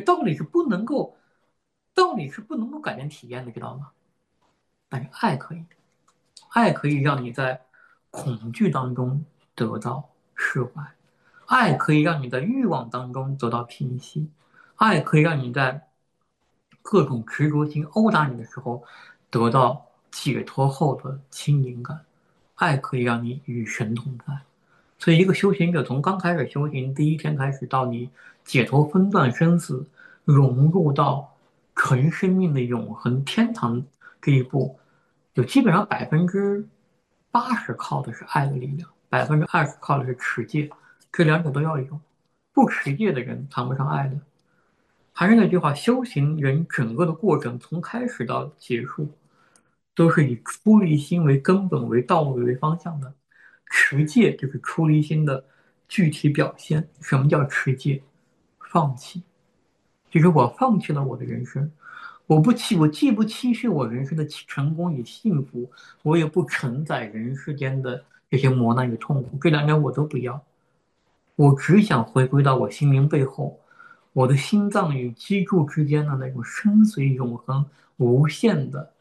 道理是不能够改变体验的，知道吗？但是爱可以，爱可以让你在恐惧当中得到释怀，爱可以让你在欲望当中得到平息， 爱可以让你在各种执着心殴打你的时候，得到解脱后的轻盈感。爱可以让你与神同在。所以，一个修行者从刚开始修行第一天开始，到你解脱分段生死，融入到纯生命的永恒天堂这一步，就基本上80%靠的是爱的力量，20%靠的是持戒，这两者都要有。不持戒的人谈不上爱的。还是那句话，修行人整个的过程，从开始到结束，都是以出离心为根本、为道路、为方向的。持戒就是出离心的具体表现。什么叫持戒？放弃，就是我放弃了我的人生，我既不期许我人生的成功与幸福，我也不承载人世间的这些磨难与痛苦，这两点我都不要。我只想回归到我心灵背后，我的心脏与脊柱之间的那种深邃、永恒、无限的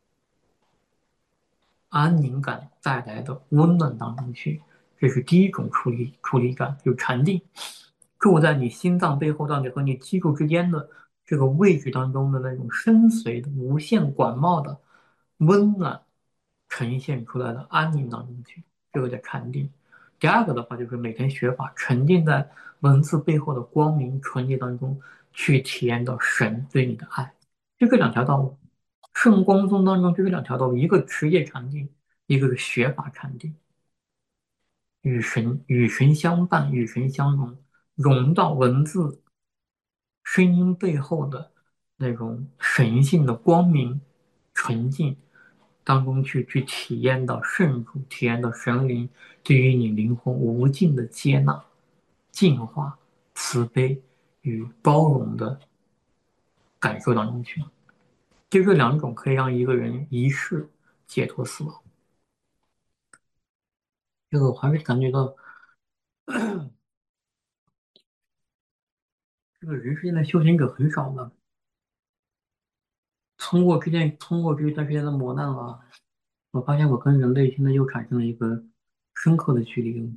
安宁感带来的温暖当中去。这是第一种处理感，就禅定。住在你心脏背后到你和你脊柱之间的这个位置当中的那种深邃的、无限广袤的温暖呈现出来的安宁当中去，这个叫禅定。第二个的话就是每天学法，沉浸在文字背后的光明纯洁当中，去体验到神对你的爱。就这两条道路，圣光宗当中就是两条道路，一个职业禅定，一个是学法禅定，与神相伴，与神相融，融到文字声音背后的那种神性的光明、纯净当中去体验到圣主，体验到神灵对于你灵魂无尽的接纳、净化、慈悲与包容的感受当中去。就这两种可以让一个人一世解脱死亡。这个我还是感觉到，这个人世间的修行者很少的。通过这一段时间的磨难啊，我发现我跟人类现在又产生了一个深刻的距离了。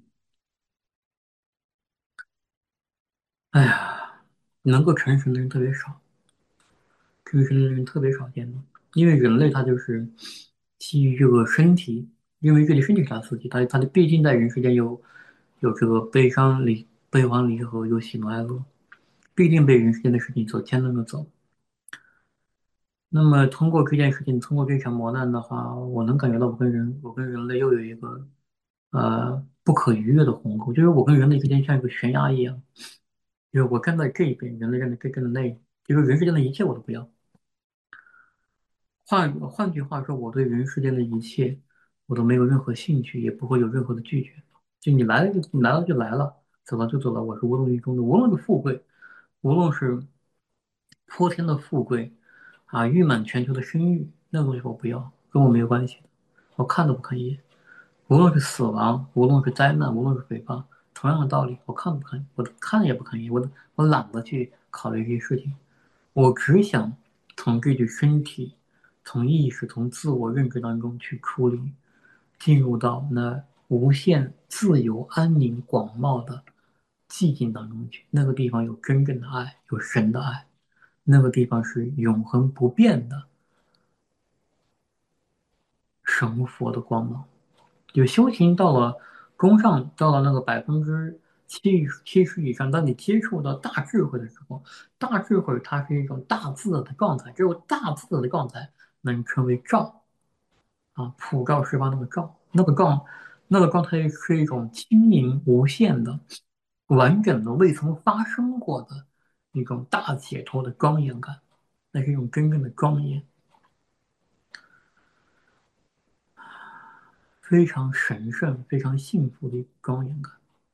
哎呀，能够成神的人特别少，成神的人特别少见的。因为人类他就是基于这个身体，因为这里身体是他自己，他毕竟在人世间有这个悲欢离合，有喜怒哀乐，必定被人世间的事情所牵动着走。那么通过这件事情，通过这场磨难的话，我能感觉到我跟人类又有一个不可逾越的鸿沟，就是我跟人类之间像一个悬崖一样，就是我站在这一边，人类站在那一边，就是人世间的一切我都不要。换句话说，我对人世间的一切我都没有任何兴趣，也不会有任何的拒绝。就你来了就来了，走了就走了，我是无动于衷的。无论是富贵，无论是泼天的富贵啊，誉满全球的声誉，那东西我不要，跟我没有关系，我看都不看一眼。无论是死亡，无论是灾难，无论是诽谤，同样的道理，我看都不看，我看也不看一眼，我懒得去考虑这些事情。我只想从这具身体、从意识、从自我认知当中去处理，进入到那无限自由、安宁、广袤的寂静当中去。那个地方有真正的爱，有神的爱，那个地方是永恒不变的神佛的光芒。有修行到了中上，到了那个70%以上，当你接触到大智慧的时候，大智慧它是一种大自的状态，只有大自的状态能成为照啊，普照十方那个照，那个状态是一种轻盈无限的、完整的、未曾发生过的一种大解脱的庄严感，那是一种真正的庄严，非常神圣、非常幸福的一种庄严感。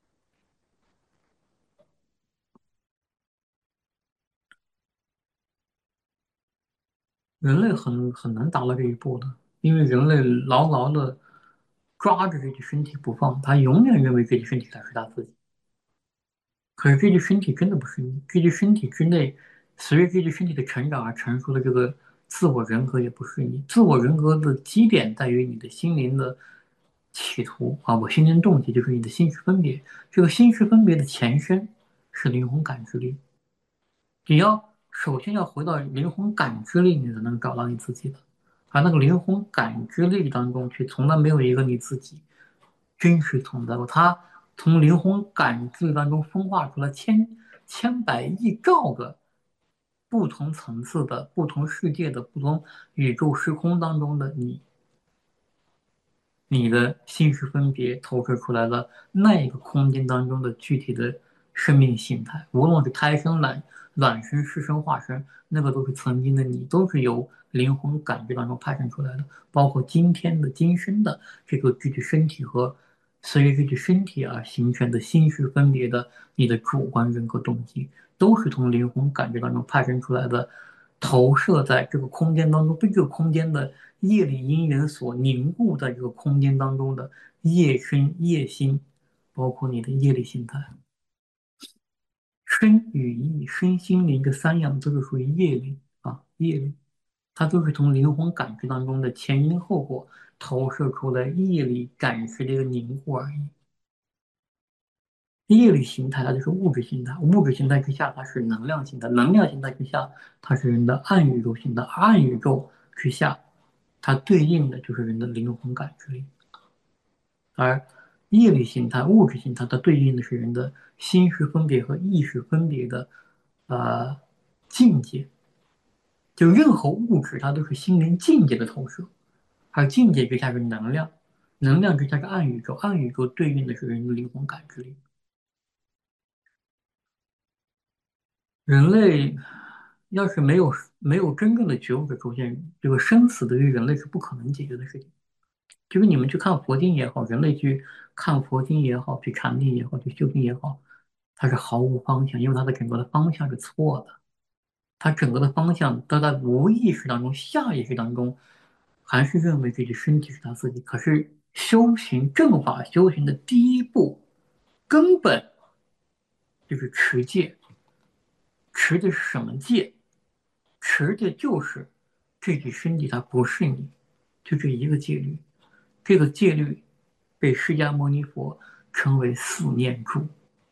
人类很难达到这一步的，因为人类牢牢的抓着这具身体不放，他永远认为这具身体才是他自己。可是这具身体真的不是你，这具身体之内，随着这具身体的成长而成熟的这个自我人格也不是你。自我人格的基点在于你的心灵的企图啊，我心灵动机就是你的心识分别。这个心识分别的前身是灵魂感知力。 你要首先要回到灵魂感知力，你才能找到你自己的。而那个灵魂感知力当中，却从来没有一个你自己真实存在过。它从灵魂感知力当中分化出了千百亿兆个不同层次的、不同世界的、不同宇宙时空当中的你。你的心识分别投射出来了那一个空间当中的具体的生命形态，无论是胎生、卵生、湿生、化生，那个都是曾经的你，都是由灵魂感觉当中派生出来的，包括今天的今生的这个具体身体和随着具体身体而形成的心识分别的你的主观人格动机，都是从灵魂感觉当中派生出来的，投射在这个空间当中，被这个空间的业力因缘所凝固在这个空间当中的业身、业心，包括你的业力形态。身与意、身心灵这三样都是属于业力啊，业力，它都是从灵魂感知当中的前因后果投射出来业力感知的一个凝固而已。业力形态它就是物质形态，物质形态之下它是能量形态，能量形态之下它是人的暗宇宙形态，暗宇宙之下它对应的就是人的灵魂感知力，而业力形态、物质形态它对应的是人的心识分别和意识分别的呃境界，就任何物质它都是心灵境界的投射，而境界之下是能量，能量之下是暗宇宙，暗宇宙对应的是人的灵魂感知力。人类要是没有真正的觉悟的出现，这个生死对于人类是不可能解决的事情。就是你们去看佛经也好，人类去看佛经也好，去禅定也好，去修行也好，它是毫无方向，因为它的整个的方向是错的。它整个的方向都在无意识当中、下意识当中，还是认为自己身体是他自己。可是修行正法修行的第一步，根本就是持戒，持的是什么戒？持的就是这具身体它不是你，就这一个戒律。这个戒律被释迦牟尼佛称为四念住：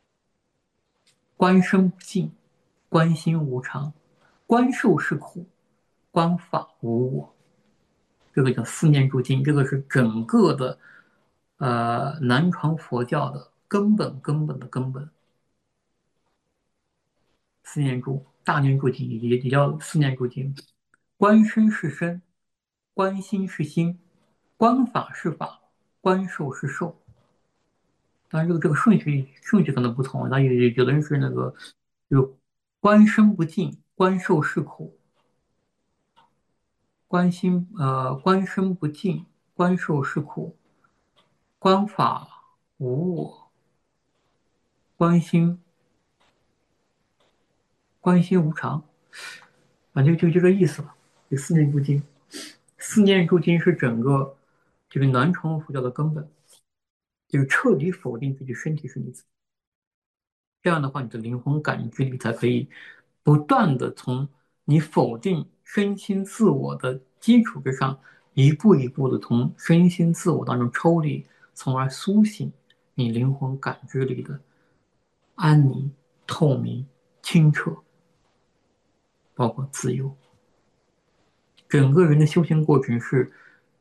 观身不净，观心无常，观受是苦，观法无我。这个叫四念住经，这个是整个的南传佛教的根本的根本。四念住，大念住经也叫四念住经。观身是身，观心是心，观法是法，观受是受。当然，这个顺序可能不同，那有的人是那个，就观身不净，观受是苦，观身不净，观受是苦，观法无我，观观心无常，反正就这个意思吧。就四念住经，四念住经是整个这个南传佛教的根本，就是彻底否定自己身体是你自己。这样的话，你的灵魂感知力才可以不断的从你否定身心自我的基础之上，一步一步的从身心自我当中抽离，从而苏醒你灵魂感知力的安宁、透明、清澈，包括自由。整个人的修行过程是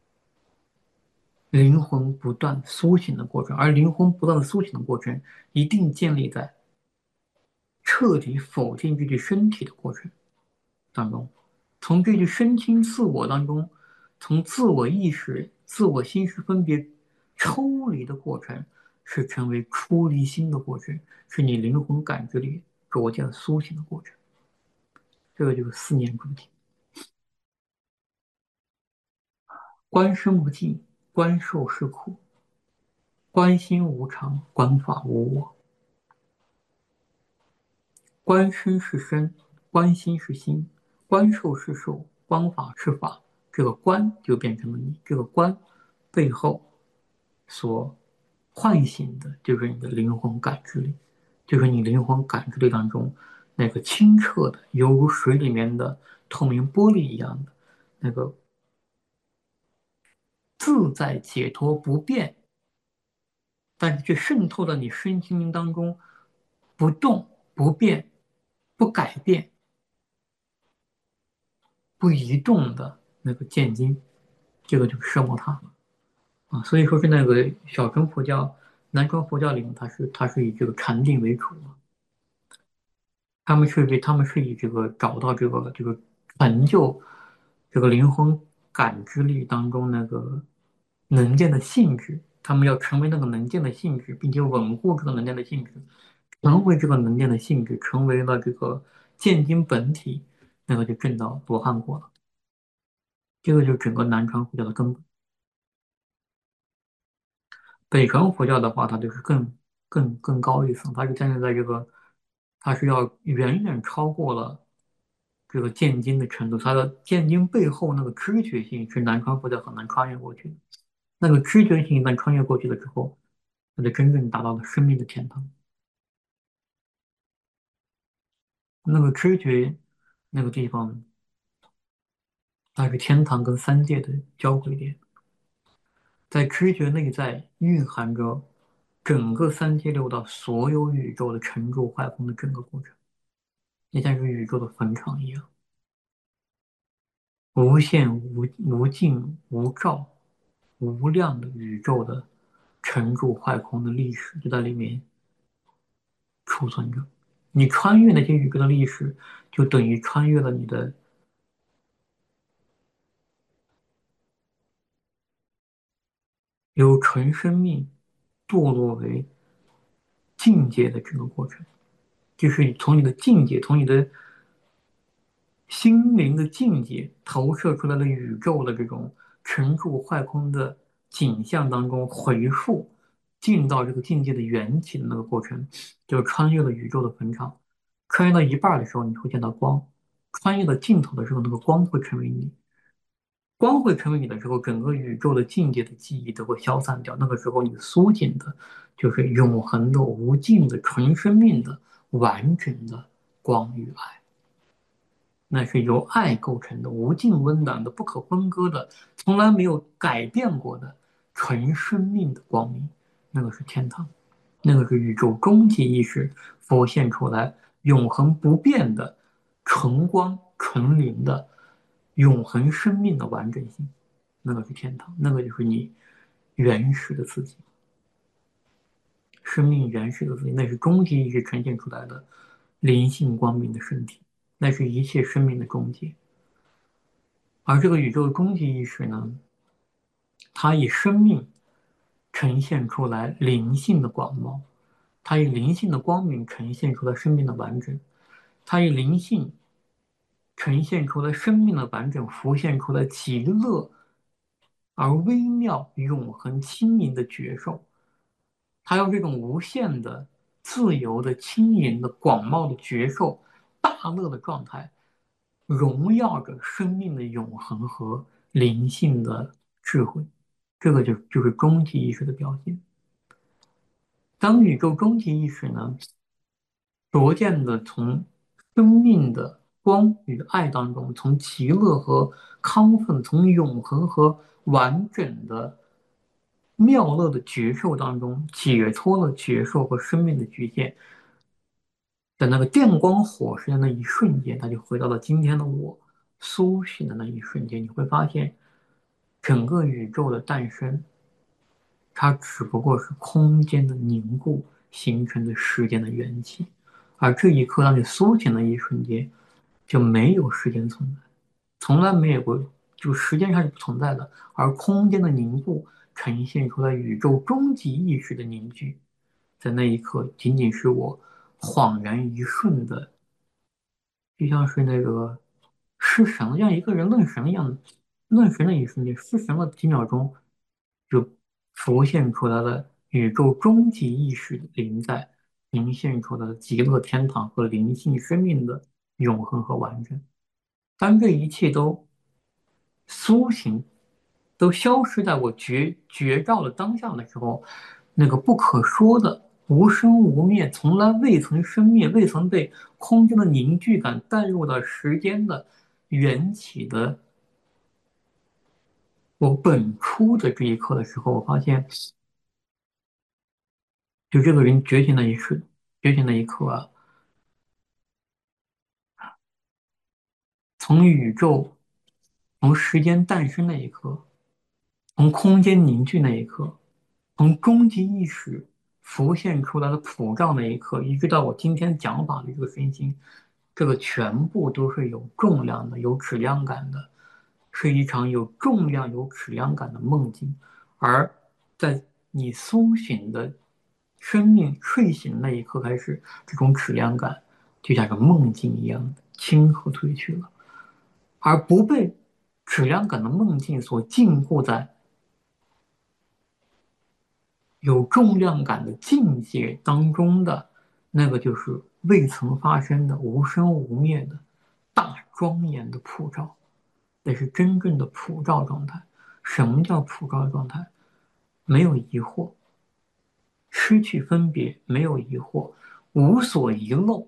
灵魂不断苏醒的过程，而灵魂不断的苏醒的过程，一定建立在彻底否定自己身体的过程当中，从这具身心自我当中，从自我意识、自我心识分别抽离的过程，是成为出离心的过程，是你灵魂感知力逐渐苏醒的过程。这个就是四念住定：观身不净，观受是苦，观心无常，观法无我。观身是身，观心是心，观受是受，观法是法。这个观就变成了你，这个观背后所唤醒的就是你的灵魂感知力，就是你灵魂感知力当中那个清澈的，犹如水里面的透明玻璃一样的那个自在解脱不变，但是却渗透到你身心灵当中，不动不变不改变。 不移动的那个剑晶，这个就是摄魔塔啊。所以说是那个小乘佛教、南传佛教里面，它是以这个禅定为主的，他们是以这个找到这个成就这个灵魂感知力当中那个能见的性质，他们要成为那个能见的性质，并且稳固这个能见的性质，成为这个能见的性质，成为了这个见经本体，那个就证到罗汉果了。这个就是整个南传佛教的根本。北传佛教的话，它就是更高一层，它是站在这个，它是要远远超过了这个见经的程度，它的见经背后那个知觉性是南传佛教很难穿越过去的。那个知觉性一旦穿越过去了之后，它就真正达到了生命的天堂。那个知觉那个地方，它是天堂跟三界的交汇点，在知觉内在蕴含着整个三界六道所有宇宙的成住坏空的整个过程。也像是宇宙的坟场一样，无限无尽无照无量的宇宙的成住坏空的历史就在里面储存着。你穿越那些宇宙的历史，就等于穿越了你的由纯生命堕落为境界的整个过程，就是从你的境界，从你的心灵的境界投射出来的宇宙的这种成住坏空的景象当中回溯，进到这个境界的缘起的那个过程，就穿越了宇宙的坟场。穿越到一半儿的时候，你会见到光；穿越到尽头的时候，那个光会成为你。光会成为你的时候，整个宇宙的境界的记忆都会消散掉。那个时候，你苏醒的就是永恒的、无尽的、纯生命的、完整的光与爱。那是由爱构成的，无尽温暖的、不可分割的、从来没有改变过的纯生命的光明。那个是天堂，那个是宇宙终极意识浮现出来永恒不变的纯光、纯灵的永恒生命的完整性。那个是天堂，那个就是你原始的自己，生命原始的自己，那是终极意识呈现出来的灵性光明的身体，那是一切生命的终结。而这个宇宙的终极意识呢，它以生命呈现出来灵性的广袤，它以灵性的光明呈现出来生命的完整，它以灵性呈现出来生命的完整，浮现出来极乐而微妙、永恒、轻盈的觉受。它用这种无限的、自由的、轻盈的、广袤的觉受、大乐的状态，荣耀着生命的永恒和灵性的智慧。这个就是终极意识的表现。当宇宙终极意识呢，逐渐的从生命的光与爱当中，从极乐和亢奋，从永恒和完整的妙乐的觉受当中，解脱了觉受和生命的局限，在那个电光火石的那一瞬间，他就回到了今天的我苏醒的那一瞬间，你会发现，整个宇宙的诞生。它只不过是空间的凝固形成的时间的缘起，而这一刻当你苏醒的一瞬间，就没有时间存在，从来没有过，就时间上是不存在的，而空间的凝固呈现出来宇宙终极意识的凝聚，在那一刻，仅仅是我恍然一瞬的就像是那个失神了，像一个人愣神一样，愣神的一瞬间，失神了几秒钟，就浮现出来了宇宙终极意识的临在，呈现出来了极乐天堂和灵性生命的永恒和完整。当这一切都苏醒，都消失在我觉照的当下的时候，那个不可说的、无生无灭、从来未曾生灭、未曾被空间的凝聚感带入到时间的缘起的我本初的这一刻的时候，我发现，就这个人觉醒的一瞬，觉醒的一刻啊，从宇宙。 从时间诞生那一刻，从空间凝聚那一刻，从终极意识浮现出来的普照那一刻，一直到我今天讲法的这个身心，这个全部都是有重量的、有质量感的，是一场有重量、有质量感的梦境。而在你苏醒的生命睡醒那一刻开始，这种质量感就像个梦境一样轻和褪去了，而不被质量感的梦境所禁锢在有重量感的境界当中的那个，就是未曾发生的无生无灭的大庄严的普照，那是真正的普照状态。什么叫普照状态？没有疑惑，失去分别，没有疑惑，无所遗漏，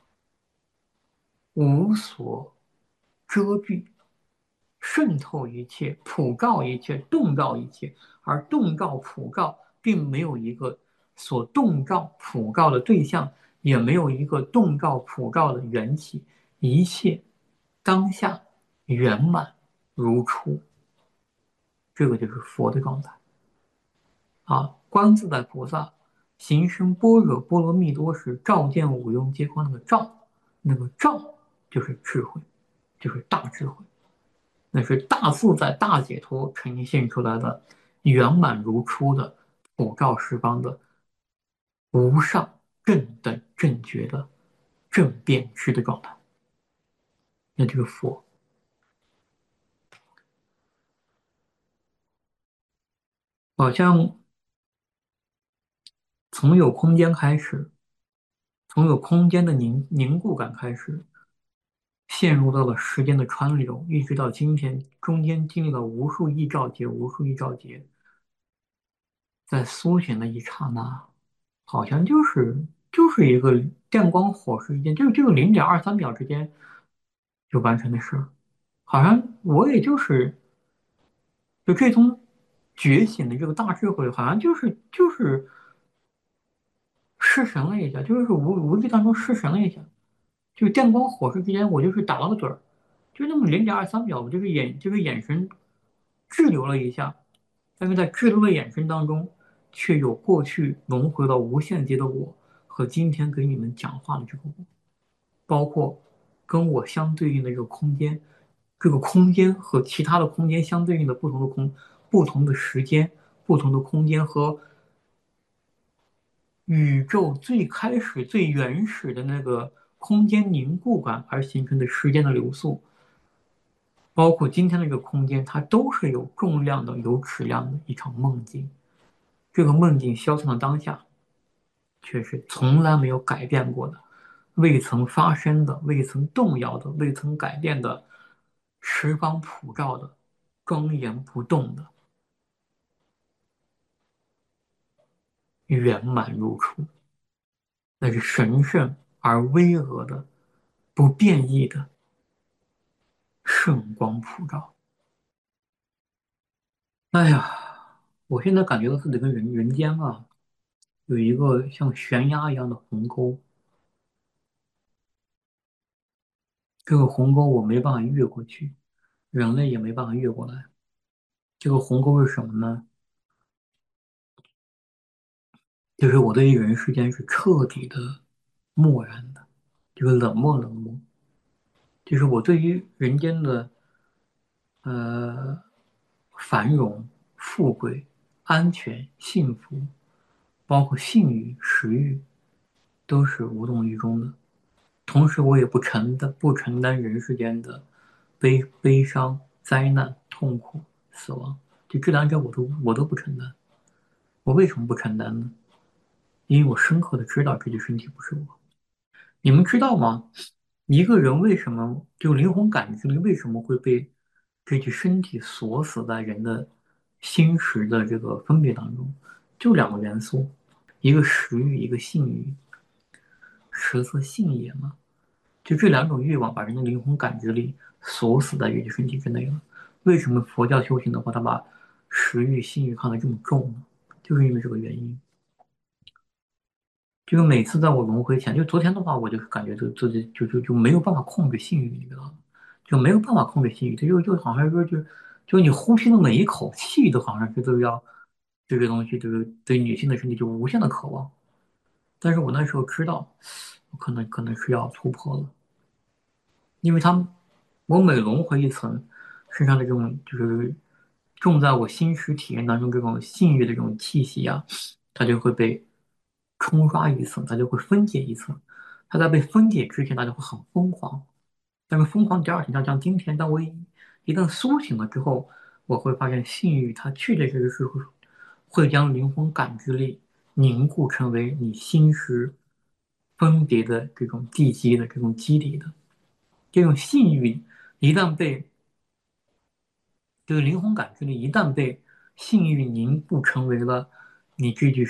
无所遮蔽，渗透一切，普照一切，洞照一切。而洞照、普照，并没有一个所洞照、普照的对象，也没有一个洞照、普照的缘起，一切当下圆满如初，这个就是佛的状态啊。观自在菩萨行深般若波罗蜜多时，照见五蕴皆空，那个照，那个照就是智慧，就是大智慧。那是大自在、大解脱呈现出来的圆满如初的普照十方的无上正等正觉的正遍知的状态，那就是佛。好像从有空间开始，从有空间的凝固感开始，陷入到了时间的川流，一直到今天，中间经历了无数亿兆劫、无数亿兆劫，在苏醒的一刹那，好像就是一个电光火石之间，就是这个0.23秒之间就完成的事儿。好像我也就这种觉醒的这个大智慧，好像就是失神了一下，就是无意当中失神了一下，就电光火石之间，我就是打了个盹儿，就那么0.23秒，我眼神滞留了一下，但是在滞留的眼神当中，却有过去轮回了无限劫的我和今天给你们讲话的这个我，包括跟我相对应的这个空间，这个空间和其他的空间相对应的不同的时间、不同的空间和宇宙最开始最原始的那个空间凝固感而形成的时间的流速，包括今天的这个空间，它都是有重量的、有质量的一场梦境。这个梦境消散的当下，却是从来没有改变过的，未曾发生的、未曾动摇的、未曾改变的十方普照的、庄严不动的、圆满如初，那是神圣而巍峨的、不变异的圣光普照。哎呀，我现在感觉到自己跟人间啊，有一个像悬崖一样的鸿沟，这个鸿沟我没办法越过去，人类也没办法越过来。这个鸿沟是什么呢？就是我对于人世间是彻底的漠然的，就是冷漠，就是我对于人间的呃繁荣、富贵、安全、幸福，包括性欲、食欲，都是无动于衷的。同时，我也不承担人世间的悲伤、灾难、痛苦、死亡，就这两者我都不承担。我为什么不承担呢？因为我深刻的知道这具身体不是我。你们知道吗？一个人为什么就灵魂感知力为什么会被这具身体锁死在人的心识的这个分别当中？就两个元素，一个食欲，一个性欲，食色性也嘛。就这两种欲望把人的灵魂感知力锁死在这具身体之内了。为什么佛教修行的话，他把食欲、性欲看得这么重呢？就是因为这个原因。就是每次在我轮回前，就昨天的话，我就感觉自己就没有办法控制性欲，你知道吗？ 就没有办法控制性欲，它就好像说就你呼吸的每一口气都好像是都要这个东西，这个对女性的身体就无限的渴望。但是我那时候知道，我可能是要突破了，因为我每融回一层身上的这种就是种在我心识体验当中这种性欲的这种气息啊，它就会被冲刷一层，它就会分解一层。它在被分解之前，它就会很疯狂，但是疯狂第二天，像今天，当我一旦苏醒了之后，我会发现性欲它确确实实是会将灵魂感知力凝固成为你心识分别的这种地基的这种基底的。这种性欲一旦被这个灵魂感知力一旦被性欲凝固成为了你这具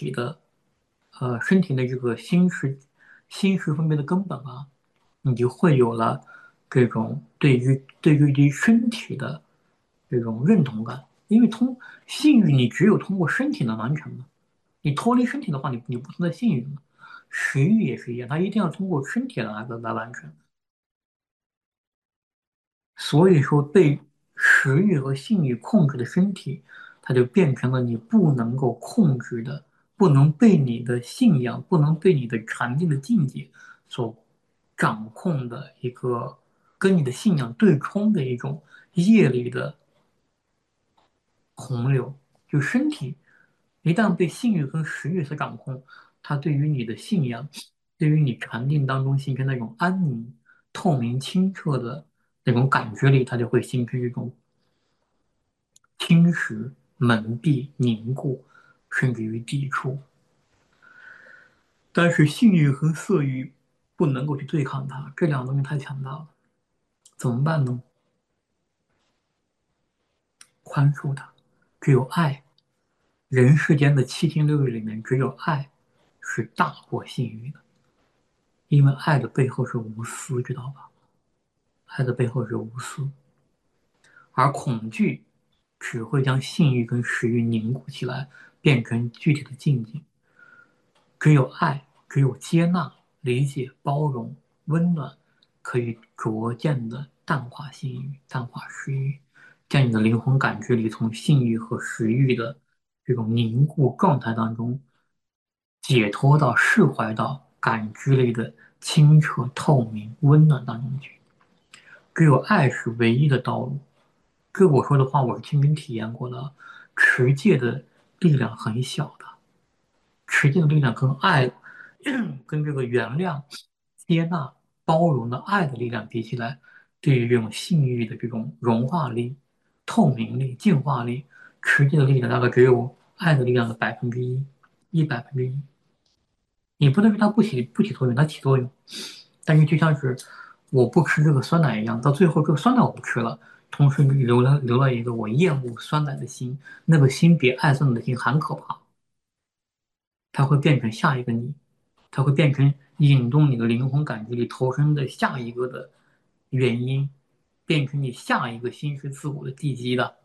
身体的这个心识分别的根本啊，你就会有了这种对于身体的这种认同感。因为性欲，你只有通过身体能完成的。你脱离身体的话，你不存在性欲嘛。食欲也是一样，它一定要通过身体来完成。所以说，被食欲和性欲控制的身体，它就变成了你不能够控制的，不能被你的信仰，不能被你的禅定的境界所掌控的一个跟你的信仰对冲的一种业力的洪流。就身体一旦被性欲跟食欲所掌控，它对于你的信仰，对于你禅定当中形成那种安宁、透明、清澈的那种感觉力，它就会形成一种侵蚀、蒙蔽、凝固，甚至于抵触。但是性欲和色欲不能够去对抗它，这两个东西太强大了，怎么办呢？宽恕它，只有爱。人世间的七情六欲里面，只有爱是大过性欲的，因为爱的背后是无私，知道吧？爱的背后是无私，而恐惧只会将性欲跟食欲凝固起来，变成具体的境界。只有爱，只有接纳、理解、包容、温暖，可以逐渐的淡化性欲、淡化食欲，将你的灵魂感知力从性欲和食欲的这种凝固状态当中解脱到释怀到感知力的清澈、透明、温暖当中去。只有爱是唯一的道路。这我说的话，我是亲身体验过的。持戒的力量很小的，持戒的力量跟爱、跟这个原谅、接纳、包容的爱的力量比起来，对于这种性欲的这种融化力、透明力、净化力，持戒的力量大概只有爱的力量的1%，100%。你不能说它不起作用，它起作用。但是就像是我不吃这个酸奶一样，到最后这个酸奶我不吃了，同时留了一个我厌恶酸奶的心，那个心比爱酸奶的心还可怕。它会变成下一个你，它会变成引动你的灵魂感知力投身的下一个的原因，变成你下一个心识自我的地基的。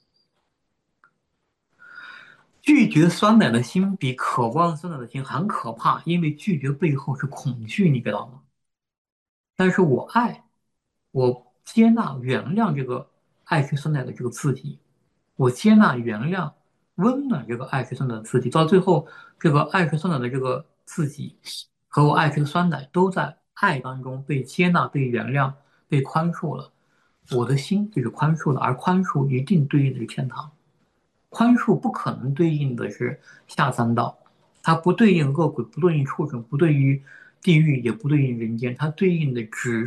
拒绝酸奶的心比渴望酸奶的心还可怕，因为拒绝背后是恐惧，你知道吗？但是我爱，我接纳、原谅这个爱吃酸奶的这个自己，我接纳、原谅、温暖这个爱吃酸奶的自己，到最后，这个爱吃酸奶的这个自己和我爱吃的酸奶都在爱当中被接纳、被原谅、被宽恕了，我的心就是宽恕的，而宽恕一定对应的是天堂。宽恕不可能对应的是下三道，它不对应恶鬼，不对应畜生，不对于地狱，也不对应人间，它对应的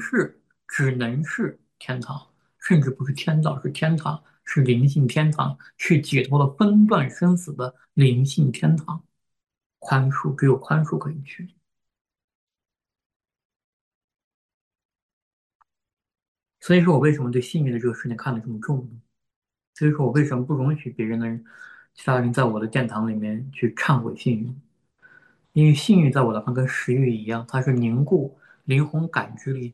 只能是天堂，甚至不是天道，是天堂，是灵性天堂，是解脱了分段生死的灵性天堂。宽恕只有宽恕可以去，所以说我为什么对性命的这个事情看得这么重呢？所以说我为什么不容许别人的其他人在我的殿堂里面去忏悔性命？因为性欲在我来看跟食欲一样，它是凝固灵魂感知力，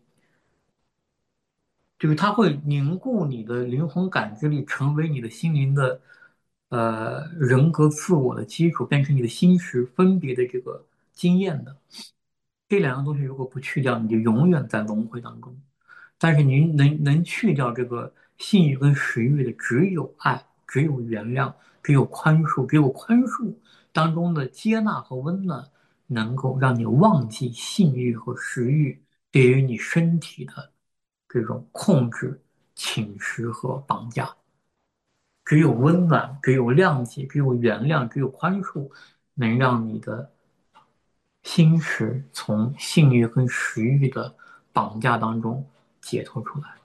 就是它会凝固你的灵魂感知力，成为你的心灵的人格自我的基础，变成你的心识分别的这个经验的。这两样东西如果不去掉，你就永远在轮回当中。 但是你能去掉这个性欲跟食欲的，只有爱，只有原谅，只有宽恕，只有宽恕当中的接纳和温暖，能够让你忘记性欲和食欲对于你身体的这种控制、侵蚀和绑架。只有温暖，只有谅解，只有原谅，只有宽恕，能让你的心识从性欲跟食欲的绑架当中解脱出来。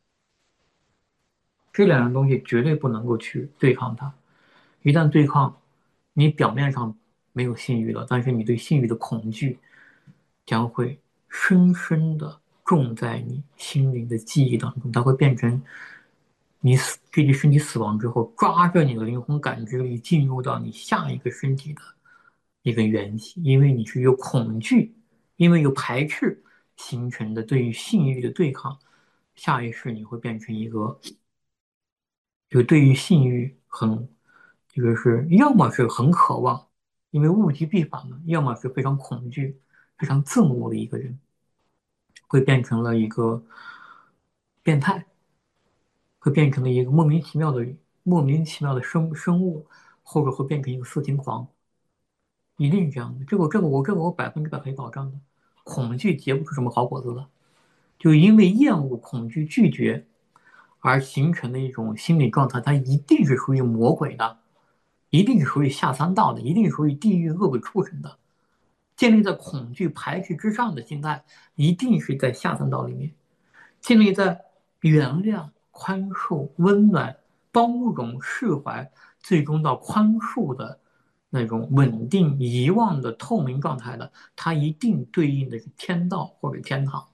这两样东西绝对不能够去对抗它。一旦对抗，你表面上没有性欲了，但是你对性欲的恐惧将会深深的种在你心灵的记忆当中，它会变成这具身体死亡之后，抓着你的灵魂感知力进入到你下一个身体的一个缘起，因为你是有恐惧，因为有排斥形成的对于性欲的对抗，下一世你会变成一个。就对于性欲就是要么是很渴望，因为物极必反嘛；要么是非常恐惧、非常憎恶的一个人，会变成了一个变态，会变成了一个莫名其妙的生物，或者会变成一个色情狂，一定是这样的。这个我100%可以保障的。恐惧结不出什么好果子的，就因为厌恶、恐惧、拒绝而形成的一种心理状态，它一定是属于魔鬼的。一定是属于下三道的，一定是属于地狱恶鬼畜生的。建立在恐惧排斥之上的心态，一定是在下三道里面；建立在原谅、宽恕、温暖、包容、释怀，最终到宽恕的那种稳定、遗忘的透明状态的，它一定对应的是天道或者天堂。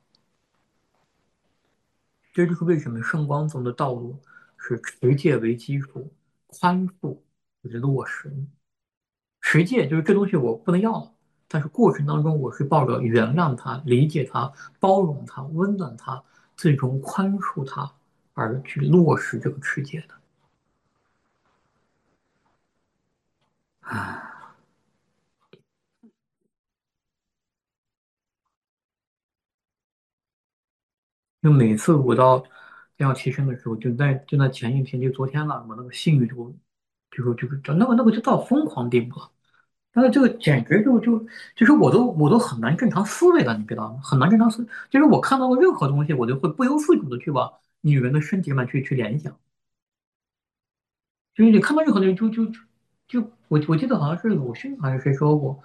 这就是为什么圣光宗的道路是持戒为基础，宽恕为落实。实践就是这东西我不能要了，但是过程当中我是抱着原谅他、理解他、包容他、温暖他，最终宽恕他而去落实这个世界的。就每次我到要提升的时候，就在前一天，就昨天了，我那个性欲就是那个就到疯狂地步了。那个这个简直就是我都很难正常思维了，你知道吗？很难正常思维，就是我看到了任何东西，我就会不由自主的去往女人的身体上面去联想。就是你看到任何东西我记得好像是鲁迅还是谁说过，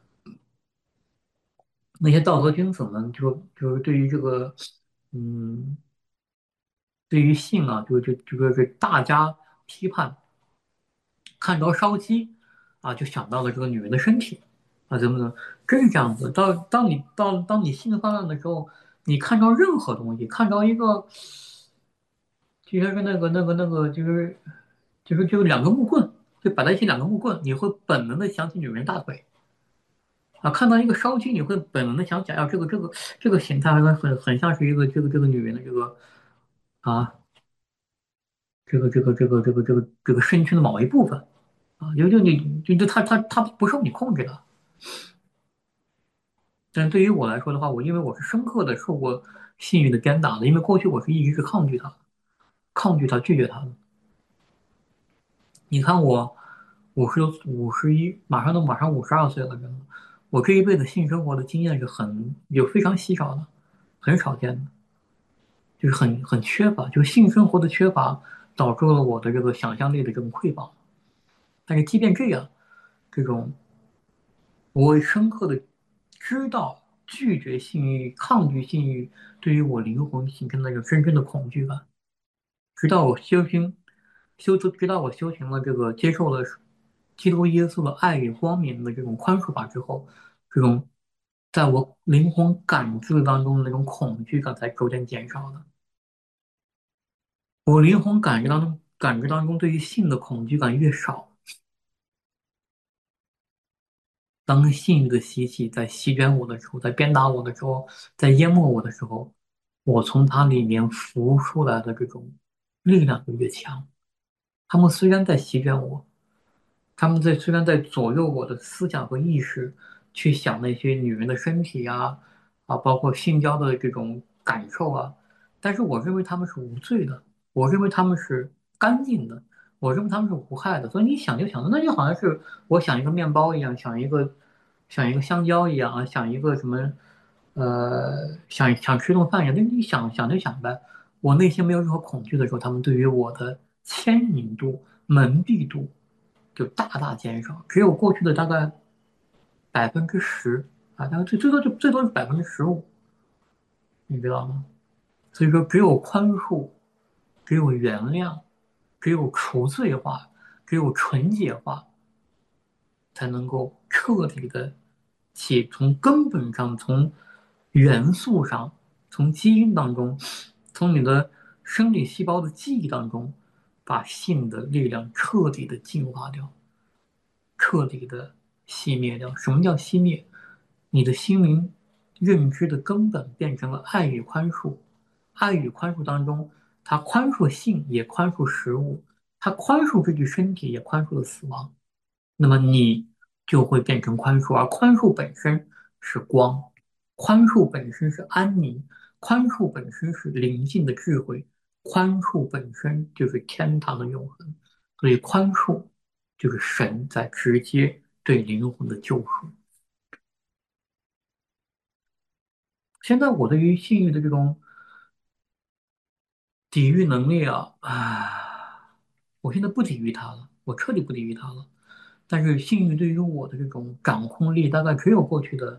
那些道德君子们就是对于这个嗯对于性啊，就是大加批判，看着烧鸡啊就想到了这个女人的身体啊怎么怎么，真是这样子。当你性泛滥的时候，你看着任何东西，看着一个就像是那个就是两个木棍，就摆在一起两个木棍，你会本能的想起女人大腿。啊，看到一个烧鸡，你会本能的想起来，啊，这个形态很像是一个这个女人的啊，这个身躯的某一部分啊，它不受你控制的。但对于我来说的话，因为我是深刻的受过性欲的鞭打的，因为过去我是一直是抗拒它、拒绝它的。你看我51，马上52岁了，人了，我这一辈子性生活的经验是非常稀少的，很少见的。就是很缺乏，就是性生活的缺乏导致了我的这个想象力的这种匮乏。但是即便这样，这种我会深刻的知道拒绝性欲、抗拒性欲对于我灵魂形成的那种深深的恐惧感，直到我直到我修行了这个接受了基督耶稣的爱与光明的这种宽恕法之后，这种在我灵魂感知当中的那种恐惧感才逐渐减少的。我灵魂感知当中对于性的恐惧感越少，当性欲的习气在席卷我的时候，在鞭打我的时候，在淹没我的时候，我从它里面浮出来的这种力量就越强。他们虽然在席卷我，虽然在左右我的思想和意识，去想那些女人的身体啊，包括性交的这种感受啊， 但是我认为他们是无罪的，我认为他们是干净的，我认为他们是无害的。所以你想就想，那就好像是我想一个面包一样，想一个香蕉一样啊，想一个什么想吃顿饭一样，那你想想就想呗。我内心没有任何恐惧的时候，他们对于我的牵引度、蒙蔽度就大大减少，只有过去的大概10%啊，大概最多是15%，你知道吗？所以说，只有宽恕，只有原谅，只有除罪化，只有纯洁化，才能够彻底的起从根本上、从元素上、从基因当中、从你的生理细胞的记忆当中，把性的力量彻底的净化掉，彻底的熄灭掉。什么叫熄灭？你的心灵认知的根本变成了爱与宽恕。爱与宽恕当中，它宽恕性，也宽恕食物，它宽恕这具身体，也宽恕了死亡。那么你就会变成宽恕，而宽恕本身是光，宽恕本身是安宁，宽恕本身是灵性的智慧，宽恕本身就是天堂的永恒。所以宽恕就是神在直接对灵魂的救赎。现在我对于性欲的这种抵御能力我现在不抵御它了，我彻底不抵御它了。但是性欲对于我的这种掌控力，大概只有过去的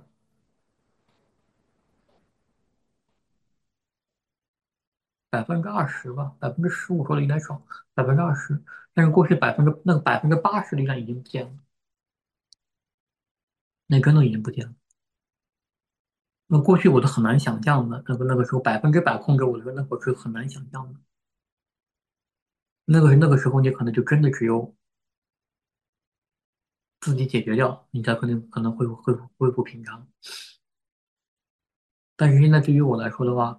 20%吧，15%说的有点少，20%。但是过去那个80%的力量已经不见了，那真的已经不见了。那过去我都很难想象的，那个时候100%控制我的时候，那会是很难想象的。那个时候，你可能就真的只有自己解决掉，你才可能恢复平常。但是现在对于我来说的话，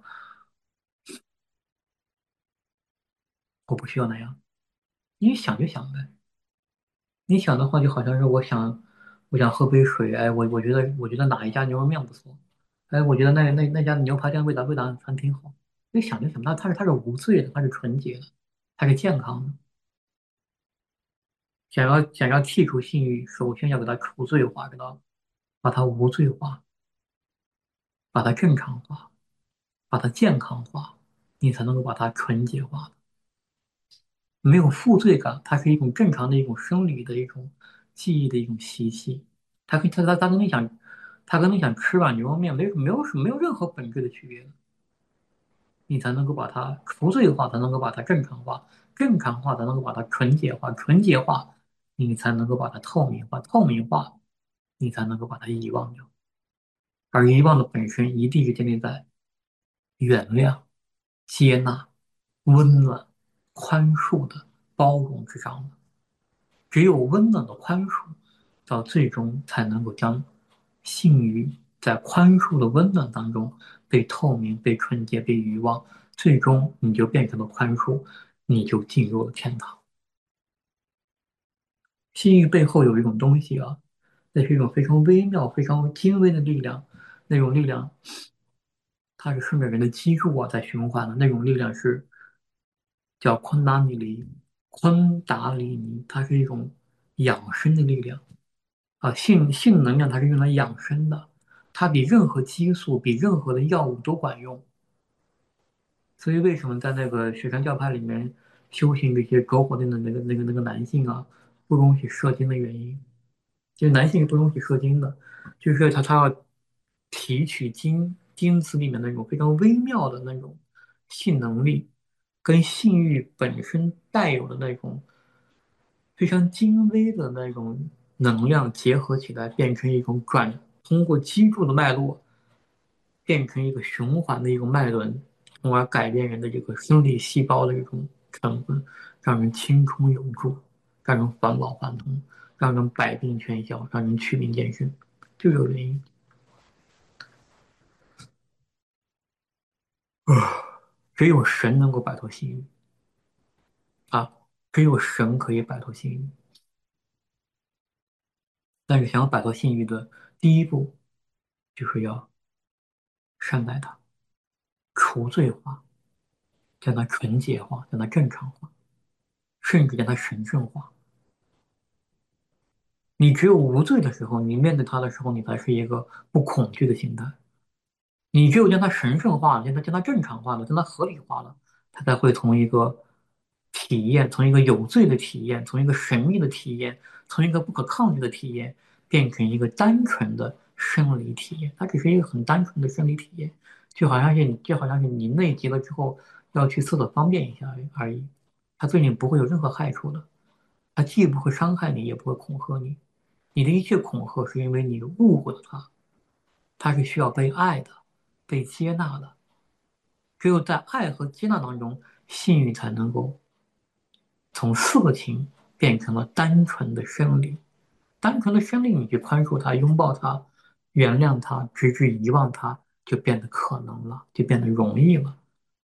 我不需要那样，你想就想呗。你想的话，就好像是我想喝杯水，哎，我觉得哪一家牛肉面不错，哎，我觉得那家牛排店味道还挺好。你想就想，它是无罪的，它是纯洁的，它是健康的。想要剔除性欲，首先要给它除罪化，知道吧？把它无罪化，把它正常化，把它健康化，你才能够把它纯洁化。没有负罪感，它是一种正常的一种生理的一种记忆的一种习气。它跟你想吃碗牛肉面没有任何本质的区别的，你才能够把它除罪化，才能够把它正常化，正常化才能够把它纯洁化，纯洁化你才能够把它透明化，透明化你才能够把它遗忘掉。而遗忘的本身一定是建立在原谅、接纳、温暖、宽恕的包容之上的。只有温暖的宽恕，到最终才能够将性欲在宽恕的温暖当中被透明、被纯洁、被遗忘，最终你就变成了宽恕，你就进入了天堂。性欲背后有一种东西啊，那是一种非常微妙、非常精微的力量，那种力量它是顺着人的肌肉在循环的，那种力量是叫昆达里尼。昆达里尼它是一种养生的力量。性能量它是用来养生的，它比任何激素、比任何的药物都管用。所以为什么在那个雪山教派里面修行这些走火定的那个男性啊，不容许射精的原因，其实男性是不容许射精的，就是他要提取精子里面那种非常微妙的那种性能力，跟性欲本身带有的那种非常精微的那种能量结合起来，变成一种通过脊柱的脉络变成一个循环的一个脉轮，从而改变人的这个生理细胞的一种成分，让人青春永驻，让人返老还童，让人百病全消，让人祛病健身，就这个原因。只有神能够摆脱性欲啊，只有神可以摆脱性欲。但是想要摆脱性欲的第一步，就是要善待它，除罪化。 将它纯洁化，将它正常化，甚至将它神圣化。你只有无罪的时候，你面对它的时候，你才是一个不恐惧的心态。你只有将它神圣化了，将它正常化了，将它合理化了，它才会从一个体验，从一个有罪的体验，从一个神秘的体验，从一个不可抗拒的体验，变成一个单纯的生理体验。它只是一个很单纯的生理体验，就好像是你内急了之后要去厕所方便一下而已。它对你不会有任何害处的，它既不会伤害你，也不会恐吓你。你的一切恐吓是因为你误会了它，它是需要被爱的，被接纳的。只有在爱和接纳当中，性欲才能够从色情变成了单纯的生理。单纯的生理，你去宽恕他、拥抱他、原谅他，直至遗忘他，就变得可能了，就变得容易了。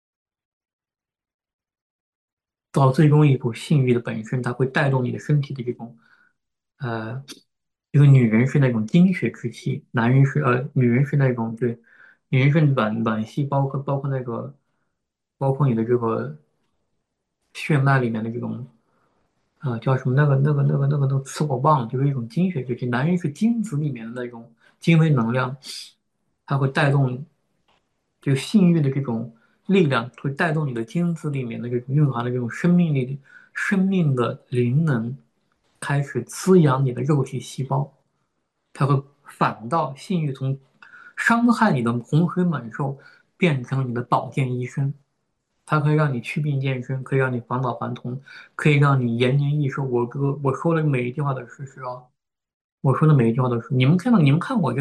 到最终一步，性欲的本身，它会带动你的身体的这种，呃，这个女人是那种精血之气，女人是那种对，女人是卵细胞和包括那个，包括你的这个血脉里面的这种叫什么那个词我忘了，就是一种精血，就是男人是精子里面的那种精微能量，它会带动就性欲的这种力量，会带动你的精子里面的这种蕴含的这种生命力、生命的灵能，开始滋养你的肉体细胞，它会反倒性欲从伤害你的洪水猛兽变成你的保健医生。它可以让你祛病健身，可以让你返老还童，可以让你延年益寿。我说的每一句话都是事实啊，我说的每一句话都是。你们看我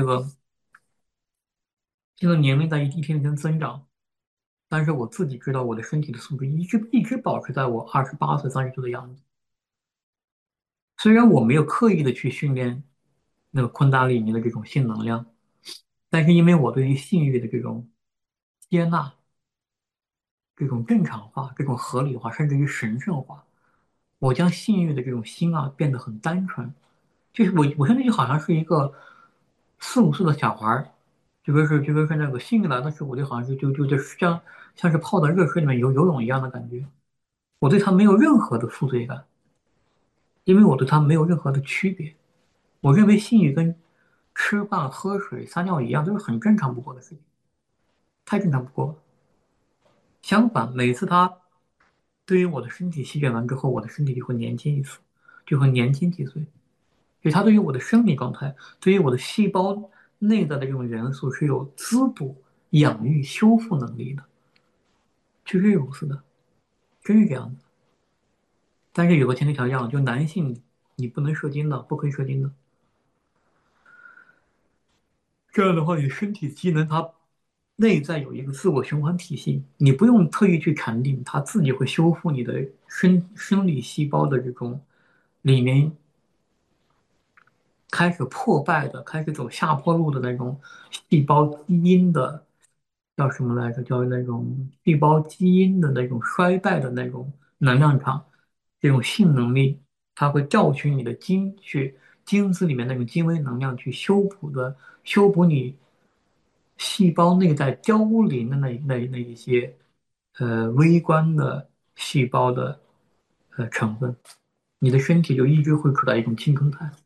这个年龄在一天一天增长，但是我自己知道我的身体的素质一直保持在我28岁、30岁的样子。虽然我没有刻意的去训练那个昆达里尼的这种性能量，但是因为我对于性欲的这种接纳、这种正常化、这种合理化，甚至于神圣化。我将性欲的这种心啊变得很单纯，就是我现在就好像是一个4、5岁的小孩儿，就跟是那个性欲来的时候，我就好像像是泡在热水里面游泳一样的感觉，我对他没有任何的负罪感，因为我对他没有任何的区别，我认为性欲跟吃饭、喝水、撒尿一样，都是很正常不过的事情，太正常不过了。相反，每次他对于我的身体席卷完之后，我的身体就会年轻一次，就会年轻几岁。所以它对于我的生理状态，对于我的细胞内在的这种元素是有滋补、养育、修复能力的，确实如此的，真是这样的。但是有个前提条件啊，就男性你不能射精的，不可以射精的。这样的话，你身体机能它内在有一个自我循环体系，你不用特意去禅定，它自己会修复你的生理细胞的这种里面开始破败的、开始走下坡路的那种细胞基因的，叫什么来着？叫那种细胞基因的那种衰败的那种能量场，这种性能力，它会调取你的精子里面那种精微能量去修补你细胞内在凋零的那一些微观的细胞的成分，你的身体就一直会处在一种青春态。